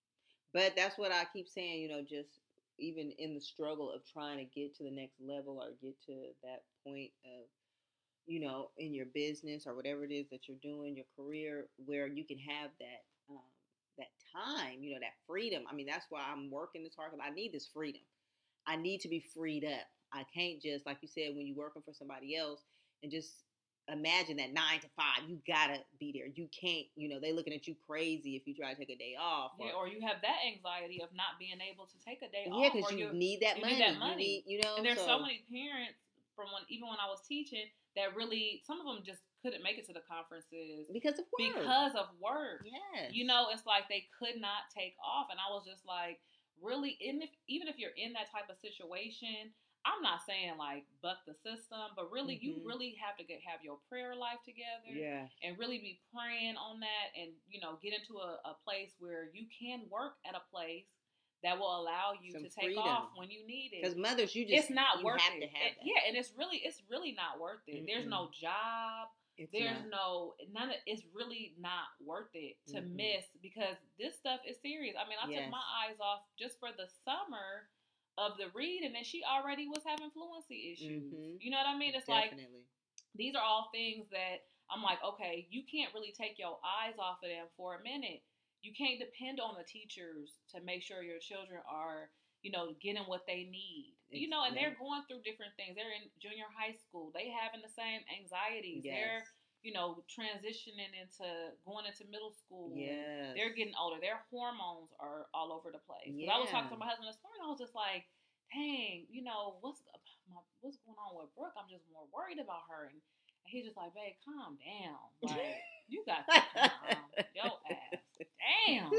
But that's what I keep saying, you know, just even in the struggle of trying to get to the next level or get to that point of, you know, in your business or whatever it is that you're doing, your career, where you can have that um, that time, you know, that freedom. I mean, that's why I'm working this hard because I need this freedom. I need to be freed up. I can't just, like you said, when you're working for somebody else and just imagine that nine to five, you gotta be there. You can't, you know, they looking at you crazy if you try to take a day off. Or, yeah, or you have that anxiety of not being able to take a day yeah, off. Yeah, because you need that you money. Need that money. You need, you know. And there's so, so many parents from when, even when I was teaching, that really, some of them just couldn't make it to the conferences because of work. Because of work. Yes. You know, it's like they could not take off, and I was just like, really, even if even if you're in that type of situation, I'm not saying like buck the system, but really mm-hmm. you really have to get have your prayer life together, yeah, and really be praying on that, and you know, get into a, a place where you can work at a place that will allow you Some to take freedom. off when you need it. Because mothers, you just it's not you worth have it. to have it that. Yeah, and it's really it's really not worth it. Mm-mm. There's no job. It's There's not. no none of it's really not worth it to mm-hmm. miss because this stuff is serious. I mean, I yes. took my eyes off just for the summer of the read, and then she already was having fluency issues. Mm-hmm. You know what I mean? It's Definitely. Like these are all things that I'm like, okay, you can't really take your eyes off of them for a minute. You can't depend on the teachers to make sure your children are, you know, getting what they need. It's, you know, and yeah. they're going through different things. They're in junior high school. They having the same anxieties. Yes. They're, you know, transitioning into going into middle school. Yes. They're getting older. Their hormones are all over the place. Yeah. I was talking to my husband this morning. I was just like, dang, you know, what's my, what's going on with Brooke? I'm just more worried about her. And he's just like, babe, calm down. Like, you got to calm your ass. Damn.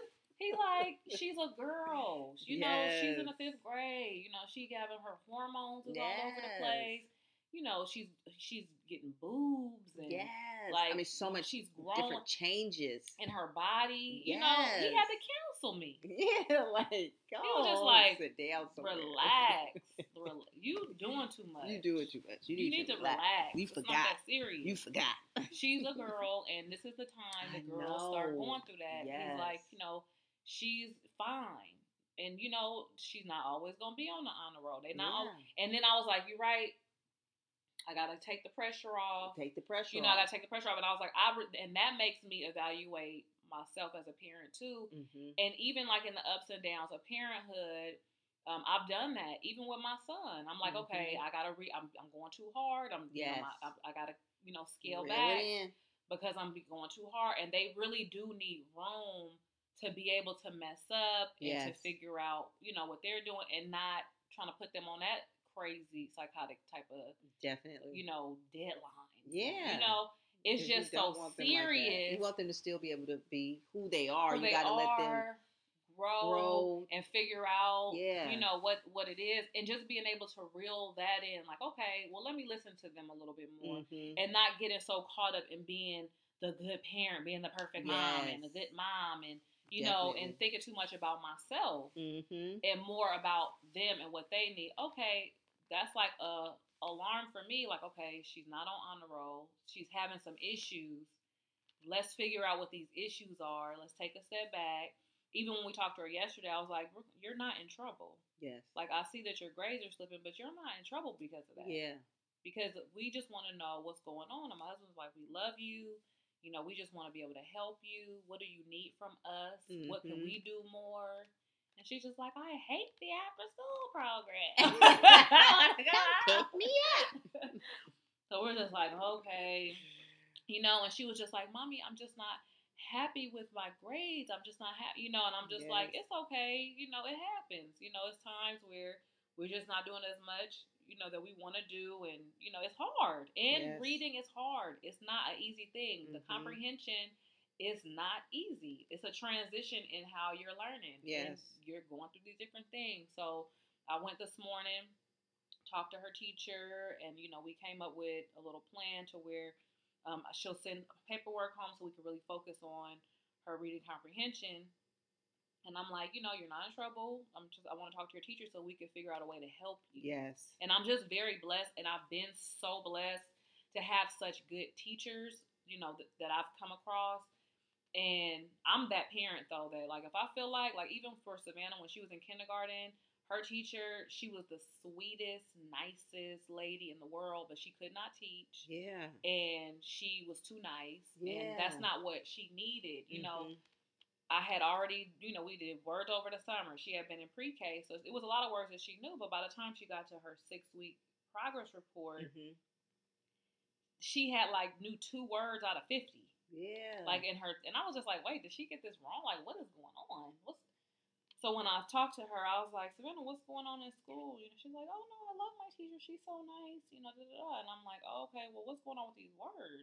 He like, she's a girl. You yes. know, she's in the fifth grade. You know, she having her hormones is yes. all over the place. You know, she's she's getting boobs and yes. like I mean, so much she's grown different changes in her body. Yes. You know, he had to counsel me. Yeah, like go he was just like, sit down somewhere. Relax. You doing too much. You doing too much. You need, you need to, to relax. relax. You it's forgot. Not that serious. You forgot. She's a girl, and this is the time the girls start going through that. Yes. He's like, you know, she's fine. And, you know, she's not always going to be on the honor roll. They not. Yeah. Always, and then I was like, you're right. I got to take the pressure off. Take the pressure you know, off. I got to take the pressure off. And I was like, I re- and that makes me evaluate myself as a parent, too. Mm-hmm. And even, like, in the ups and downs of parenthood, um, I've done that. Even with my son. I'm like, mm-hmm. okay, I got to re- I'm, I'm going too hard. I'm, yes. you know, my, I, I got to, you know, scale Reel back. it in. Because I'm going too hard. And they really do need room to be able to mess up and yes. to figure out, you know, what they're doing and not trying to put them on that crazy psychotic type of definitely you know deadlines. Yeah, you know it's just so serious. Like you want them to still be able to be who they are. Who you got to let them grow, grow and figure out. Yeah, you know what what it is, and just being able to reel that in. Like, okay, well, let me listen to them a little bit more, mm-hmm. and not getting so caught up in being the good parent, being the perfect yes. mom, and the good mom, and you Definitely. know, and thinking too much about myself mm-hmm. and more about them and what they need. Okay, that's like a alarm for me. Like, okay, she's not on honor roll. She's having some issues. Let's figure out what these issues are. Let's take a step back. even when we talked to her yesterday, I was like, you're not in trouble. Yes. Like, I see that your grades are slipping, but you're not in trouble because of that. Yeah. Because we just want to know what's going on. And my husband's like, we love you. You know, we just want to be able to help you. What do you need from us? Mm-hmm. What can we do more? And she's just like, I hate the after school program. Pick me up. So we're just like, okay. You know, and she was just like, Mommy, I'm just not happy with my grades. I'm just not happy, you know, and I'm just yes. like, it's okay. You know, it happens. You know, it's times where we're just not doing as much, you know, that we want to do. And, you know, it's hard. And yes. reading is hard. It's not an easy thing. Mm-hmm. The comprehension is not easy. It's a transition in how you're learning. Yes. And you're going through these different things. So I went this morning, talked to her teacher, and, you know, we came up with a little plan to where Um, she'll send paperwork home so we can really focus on her reading comprehension. And I'm like, you know, you're not in trouble. I'm just, I want to talk to your teacher so we can figure out a way to help you. Yes. And I'm just very blessed, and I've been so blessed to have such good teachers, you know, th- that I've come across. And I'm that parent, though, that, like, if I feel like, like, even for Savannah, when she was in kindergarten, her teacher, she was the sweetest, nicest lady in the world, but she could not teach. Yeah. And she was too nice. Yeah. And that's not what she needed. You mm-hmm. know, I had already, you know, we did words over the summer. She had been in pre-K, so it was a lot of words that she knew. But by the time she got to her six-week progress report, mm-hmm. she had, like, knew two words out of fifty. Yeah. Like, in her, and I was just like, wait, did she get this wrong? Like, what is going on? What's So when I talked to her, I was like, Savannah, what's going on in school? You know, she's like, oh, no, I love my teacher. She's so nice, you know, da, da, da. And I'm like, oh, okay, well, what's going on with these words?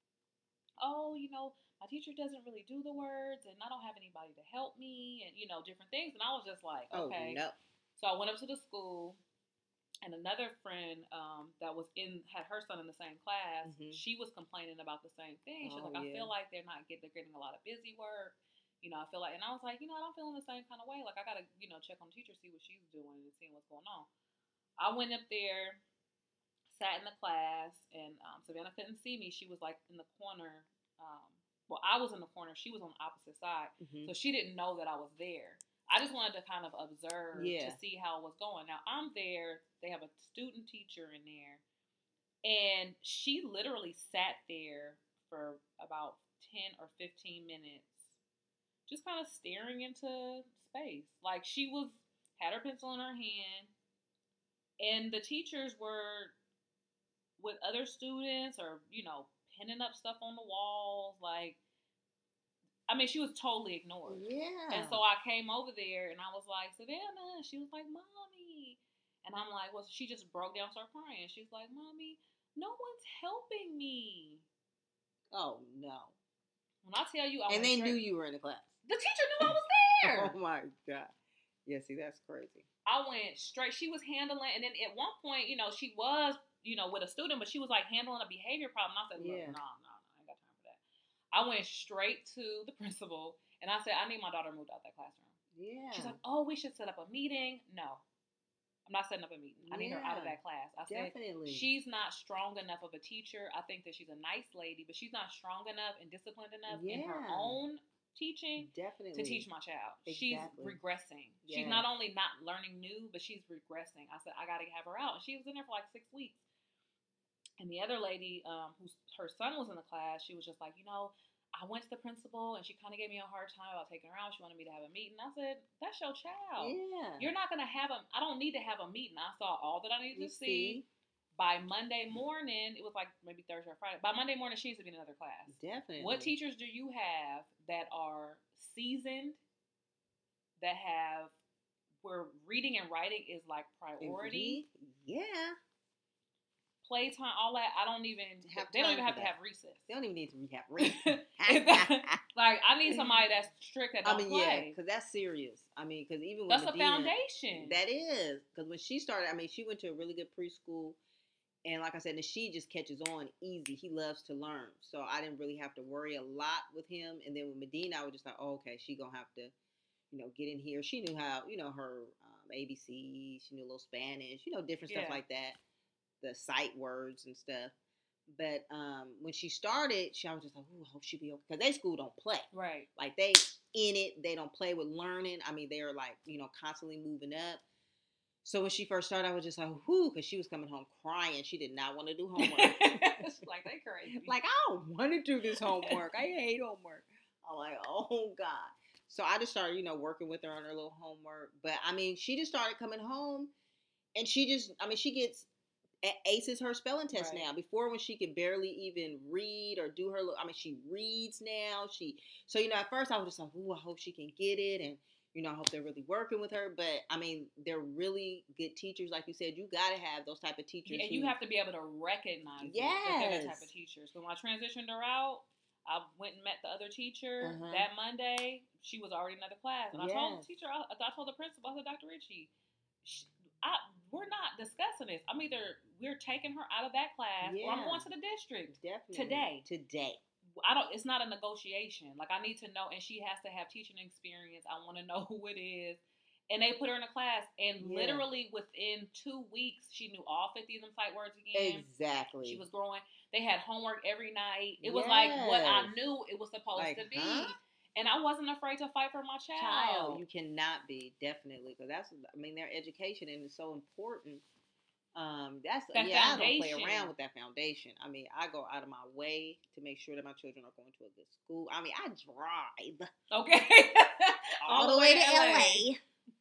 Oh, you know, my teacher doesn't really do the words, and I don't have anybody to help me, and, you know, different things. And I was just like, okay. Oh, no. So I went up to the school, and another friend um, that was in, had her son in the same class, mm-hmm. she was complaining about the same thing. She was oh, like, I yeah. feel like they're not get, they're getting a lot of busy work. You know, I feel like, and I was like, you know, I'm feeling the same kind of way. Like, I got to, you know, check on the teacher, see what she's doing and seeing what's going on. I went up there, sat in the class, and um, Savannah couldn't see me. She was, like, in the corner. Um, well, I was in the corner. She was on the opposite side. Mm-hmm. So she didn't know that I was there. I just wanted to kind of observe yeah. to see how it was going. Now, I'm there. They have a student teacher in there. And she literally sat there for about ten or fifteen minutes. Just kind of staring into space. Like, she was, had her pencil in her hand, and the teachers were with other students or, you know, pinning up stuff on the walls. Like, I mean, she was totally ignored. Yeah. And so I came over there, and I was like, Savannah. She was like, Mommy. And I'm like, well, she just broke down, started crying. She's like, Mommy, no one's helping me. Oh, no. When I tell you, I and they straight, knew you were in the class. The teacher knew I was there. Oh my God. Yeah, see, that's crazy. I went straight. She was handling, and then at one point, you know, she was, you know, with a student, but she was like handling a behavior problem. I said, yeah. no, no, no, I ain't got time for that. I went straight to the principal, and I said, I need my daughter moved out that classroom. Yeah. She's like, oh, we should set up a meeting. No. I'm not setting up a meeting. I need yeah, her out of that class. I definitely. said, she's not strong enough of a teacher. I think that she's a nice lady, but she's not strong enough and disciplined enough yeah. in her own teaching definitely. to teach my child. Exactly. She's regressing. Yes. She's not only not learning new, but she's regressing. I said, I got to have her out. And she was in there for like six weeks. And the other lady, um, whose her son was in the class, she was just like, you know, I went to the principal, and she kind of gave me a hard time about taking her out. She wanted me to have a meeting. I said, that's your child. Yeah. You're not going to have a, I don't need to have a meeting. I saw all that I needed you to see. see. By Monday morning, it was like maybe Thursday or Friday. By Monday morning, she needs to be in another class. Definitely. What teachers do you have that are seasoned, that have, where reading and writing is like priority? Yeah. Playtime, all that. I don't even have. They don't even have to have recess. They don't even need to have recess. Like, I need somebody that's strict that don't I mean, play. yeah, because that's serious. I mean, because even with that's Medina, a foundation. That is, because when she started, I mean, she went to a really good preschool, and like I said, and she just catches on easy. He loves to learn, so I didn't really have to worry a lot with him. And then with Medina, I was just like, oh, okay, she gonna have to, you know, get in here. She knew how, you know, her um, A B C. She knew a little Spanish, you know, different stuff yeah. like that. The sight words and stuff. But um, when she started, she I was just like, "Ooh, I hope she be okay." Because they school don't play, right? Like they in it. They don't play with learning. I mean, they're like, you know, constantly moving up. So when she first started, I was just like, whoo, because she was coming home crying. She did not want to do homework. Like, they crazy. Like, I don't want to do this homework. I hate homework. I'm like, oh, God. So I just started, you know, working with her on her little homework. But, I mean, she just started coming home. And she just, I mean, she gets, aces her spelling test Right. now. Before, when she could barely even read or do her, I mean, she reads now. She, so, you know, at first I was just like, ooh, I hope she can get it. And, you know, I hope they're really working with her. But, I mean, they're really good teachers. Like you said, you got to have those type of teachers. And who, you have to be able to recognize yes. it, that they're the type of teachers. When I transitioned her out, I went and met the other teacher Uh-huh. that Monday. She was already in another class. And Yes. I told the teacher, I, I told the principal, I said, Doctor Ritchie, she, I, we're not discussing this. I'm either, we're taking her out of that class Yeah. or I'm going to the district. Definitely. Today. Today. I don't, it's not a negotiation. Like, I need to know, and she has to have teaching experience. I want to know who it is. And they put her in a class, and Yeah. literally within two weeks, she knew all fifty of them sight words again. Exactly. She was growing. They had homework every night. It was like what I knew it was supposed like, to be. huh? And I wasn't afraid to fight for my child. Child, you cannot be, definitely, because that's, I mean, their education, and it's so important. Um, that's That yeah, I don't play foundation. around with that foundation. I mean, I go out of my way to make sure that my children are going to a good school. I mean, I drive Okay. all, all the way, way to L A. L A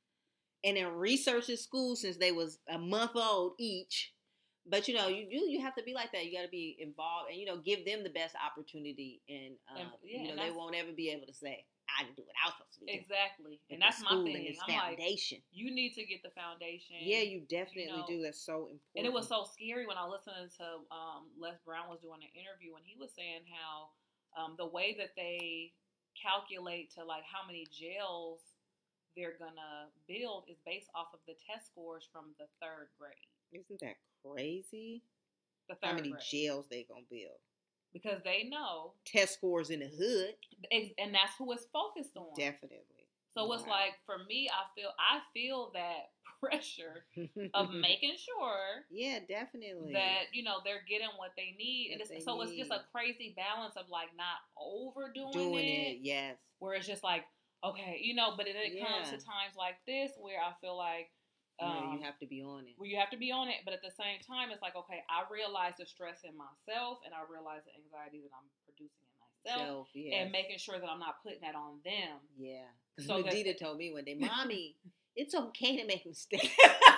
and then research the school since they was a month old each. But, you know, you do, you have to be like that. You got to be involved and, you know, give them the best opportunity. And, um, and yeah, you know, and they won't ever be able to say, I didn't do what I was supposed to be doing. Exactly. And With that's my thing. And its I'm foundation. Like, you need to get the foundation. Yeah, you definitely you know, do. That's so important. And it was so scary when I listened to um, Les Brown was doing an interview, and he was saying how um, the way that they calculate to, like, how many jails they're going to build is based off of the test scores from the third grade. Isn't that crazy? The third How many grade. jails they going to build? Because they know. Test scores in the hood. And that's who it's focused on. Definitely. So wow. It's like, for me, I feel I feel that pressure of making sure. Yeah, definitely. That, you know, they're getting what they need. And it's, so need. It's just a crazy balance of, like, not overdoing Doing it. it, yes. Where it's just like, okay, you know, but then it yeah. comes to times like this where I feel like, Um, you, know, you have to be on it. Well, you have to be on it, but at the same time, it's like, okay, I realize the stress in myself, and I realize the anxiety that I'm producing in myself, Self, yes. and making sure that I'm not putting that on them. Yeah. So Medita told me one day, Mommy, it's okay to make mistakes.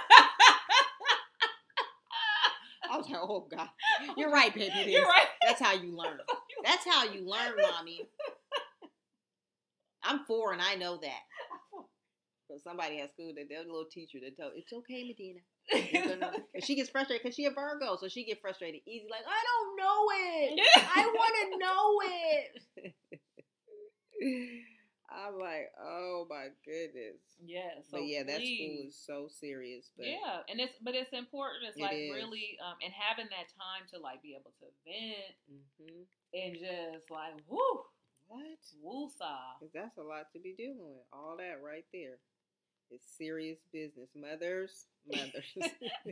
I was like, oh, God. You're right, baby. You're right. That's how you learn. That's how you learn, Mommy. I'm four, and I know that. So somebody at school, that there's a little teacher that told, it's okay, Medina. And she gets frustrated because she a Virgo, so she get frustrated easy. Like, I don't know it. I want to know it. I'm like, oh my goodness. Yeah. So but yeah, please. That school is so serious. But yeah, and it's but it's important. It's it like is. really, um, and having that time to, like, be able to vent mm-hmm. and just like, whoo, what, woosah. That's a lot to be dealing with. All that right there. It's serious business. Mothers, mothers.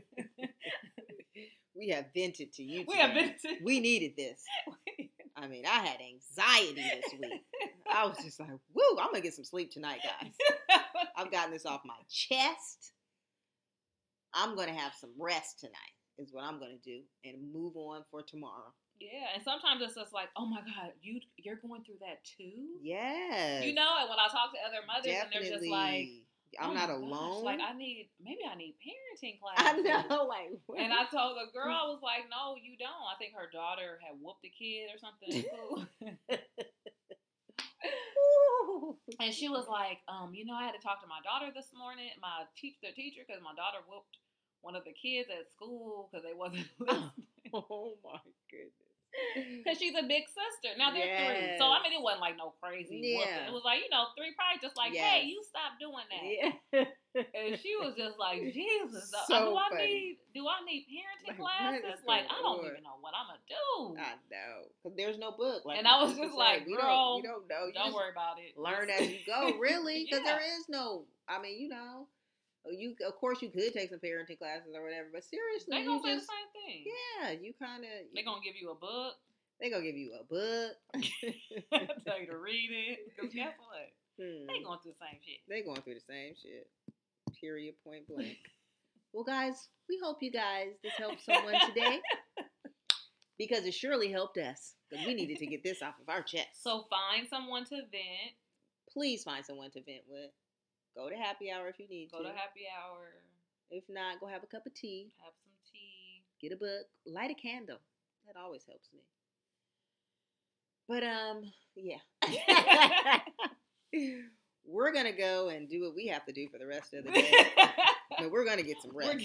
We have vented to you today. We have vented. We needed this. I mean, I had anxiety this week. I was just like, woo, I'm going to get some sleep tonight, guys. I've gotten this off my chest. I'm going to have some rest tonight is what I'm going to do and move on for tomorrow. Yeah, and sometimes it's just like, oh my God, you, you're going through that too? Yes. You know, and when I talk to other mothers Definitely. And they're just like, I'm oh not gosh, alone. like, I need, maybe I need parenting I classes. know, like, what? And I told the girl, I was like, no, you don't. I think her daughter had whooped a kid or something in school. And she was like, um, you know, I had to talk to my daughter this morning, my teach the teacher, because my daughter whooped one of the kids at school because they wasn't listening. Oh my goodness. Because she's a big sister. Now they're yes. three. So, I mean, it wasn't like no crazy yeah. whooping. It was like, you know, three probably just like, yes. hey, you stop doing that. Yeah. And she was just like, Jesus. So do I funny. need do I need parenting like, classes? Like, I don't even know what I'm going to do. I know. Because there's no book. Like, and I was just like, we girl, don't, you don't know. You don't worry about it. Learn as you go, really. Because yeah. there is no, I mean, you know. You of course you could take some parenting classes or whatever, but seriously, they gonna say just, the same thing. Yeah, you kind of. They gonna give you a book. They gonna give you a book. Tell you to read it. Because guess what? Hmm. They going through the same shit. They going through the same shit. Period. Point blank. Well, guys, we hope you guys this helped someone today because it surely helped us because we needed to get this off of our chest. So find someone to vent. Please find someone to vent with. Go to happy hour if you need Go to. to happy hour. If not, go have a cup of tea. Have some tea. Get a book. Light a candle. That always helps me. But, um, yeah. We're going to go and do what we have to do for the rest of the day. No, we're going to get some rest.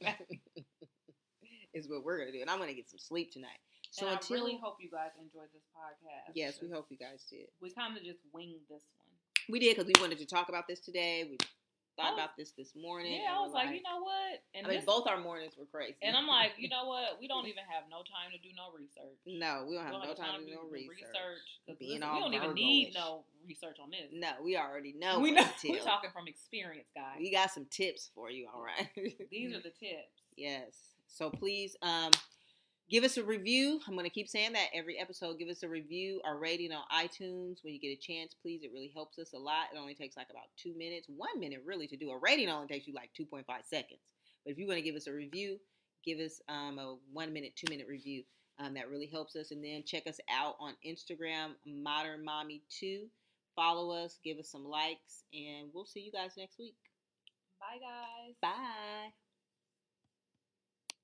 Is what we're going to do. And I'm going to get some sleep tonight. So and until, I really hope you guys enjoyed this podcast. Yes, we hope you guys did. We kind of just winged this one. We did because we wanted to talk about this today. We thought was, about this this morning. Yeah, I was like, like, you know what? And I mean, this, both our mornings were crazy. And I'm like, you know what? We don't even have no time to do no research. No, we don't have, we don't no have time, time to do no research. research Being all we don't even need no research on this. No, we already know. We know. We're talking from experience, guys. We got some tips for you, all right? These are the tips. Yes. So please, um, give us a review. I'm going to keep saying that every episode. Give us a review or rating on iTunes when you get a chance, please. It really helps us a lot. It only takes like about two minutes, one minute really to do. A rating only takes you like two point five seconds. But if you want to give us a review, give us um, a one minute, two minute review. Um, that really helps us. And then check us out on Instagram, Modern Mommy two. Follow us, give us some likes, and we'll see you guys next week. Bye, guys. Bye.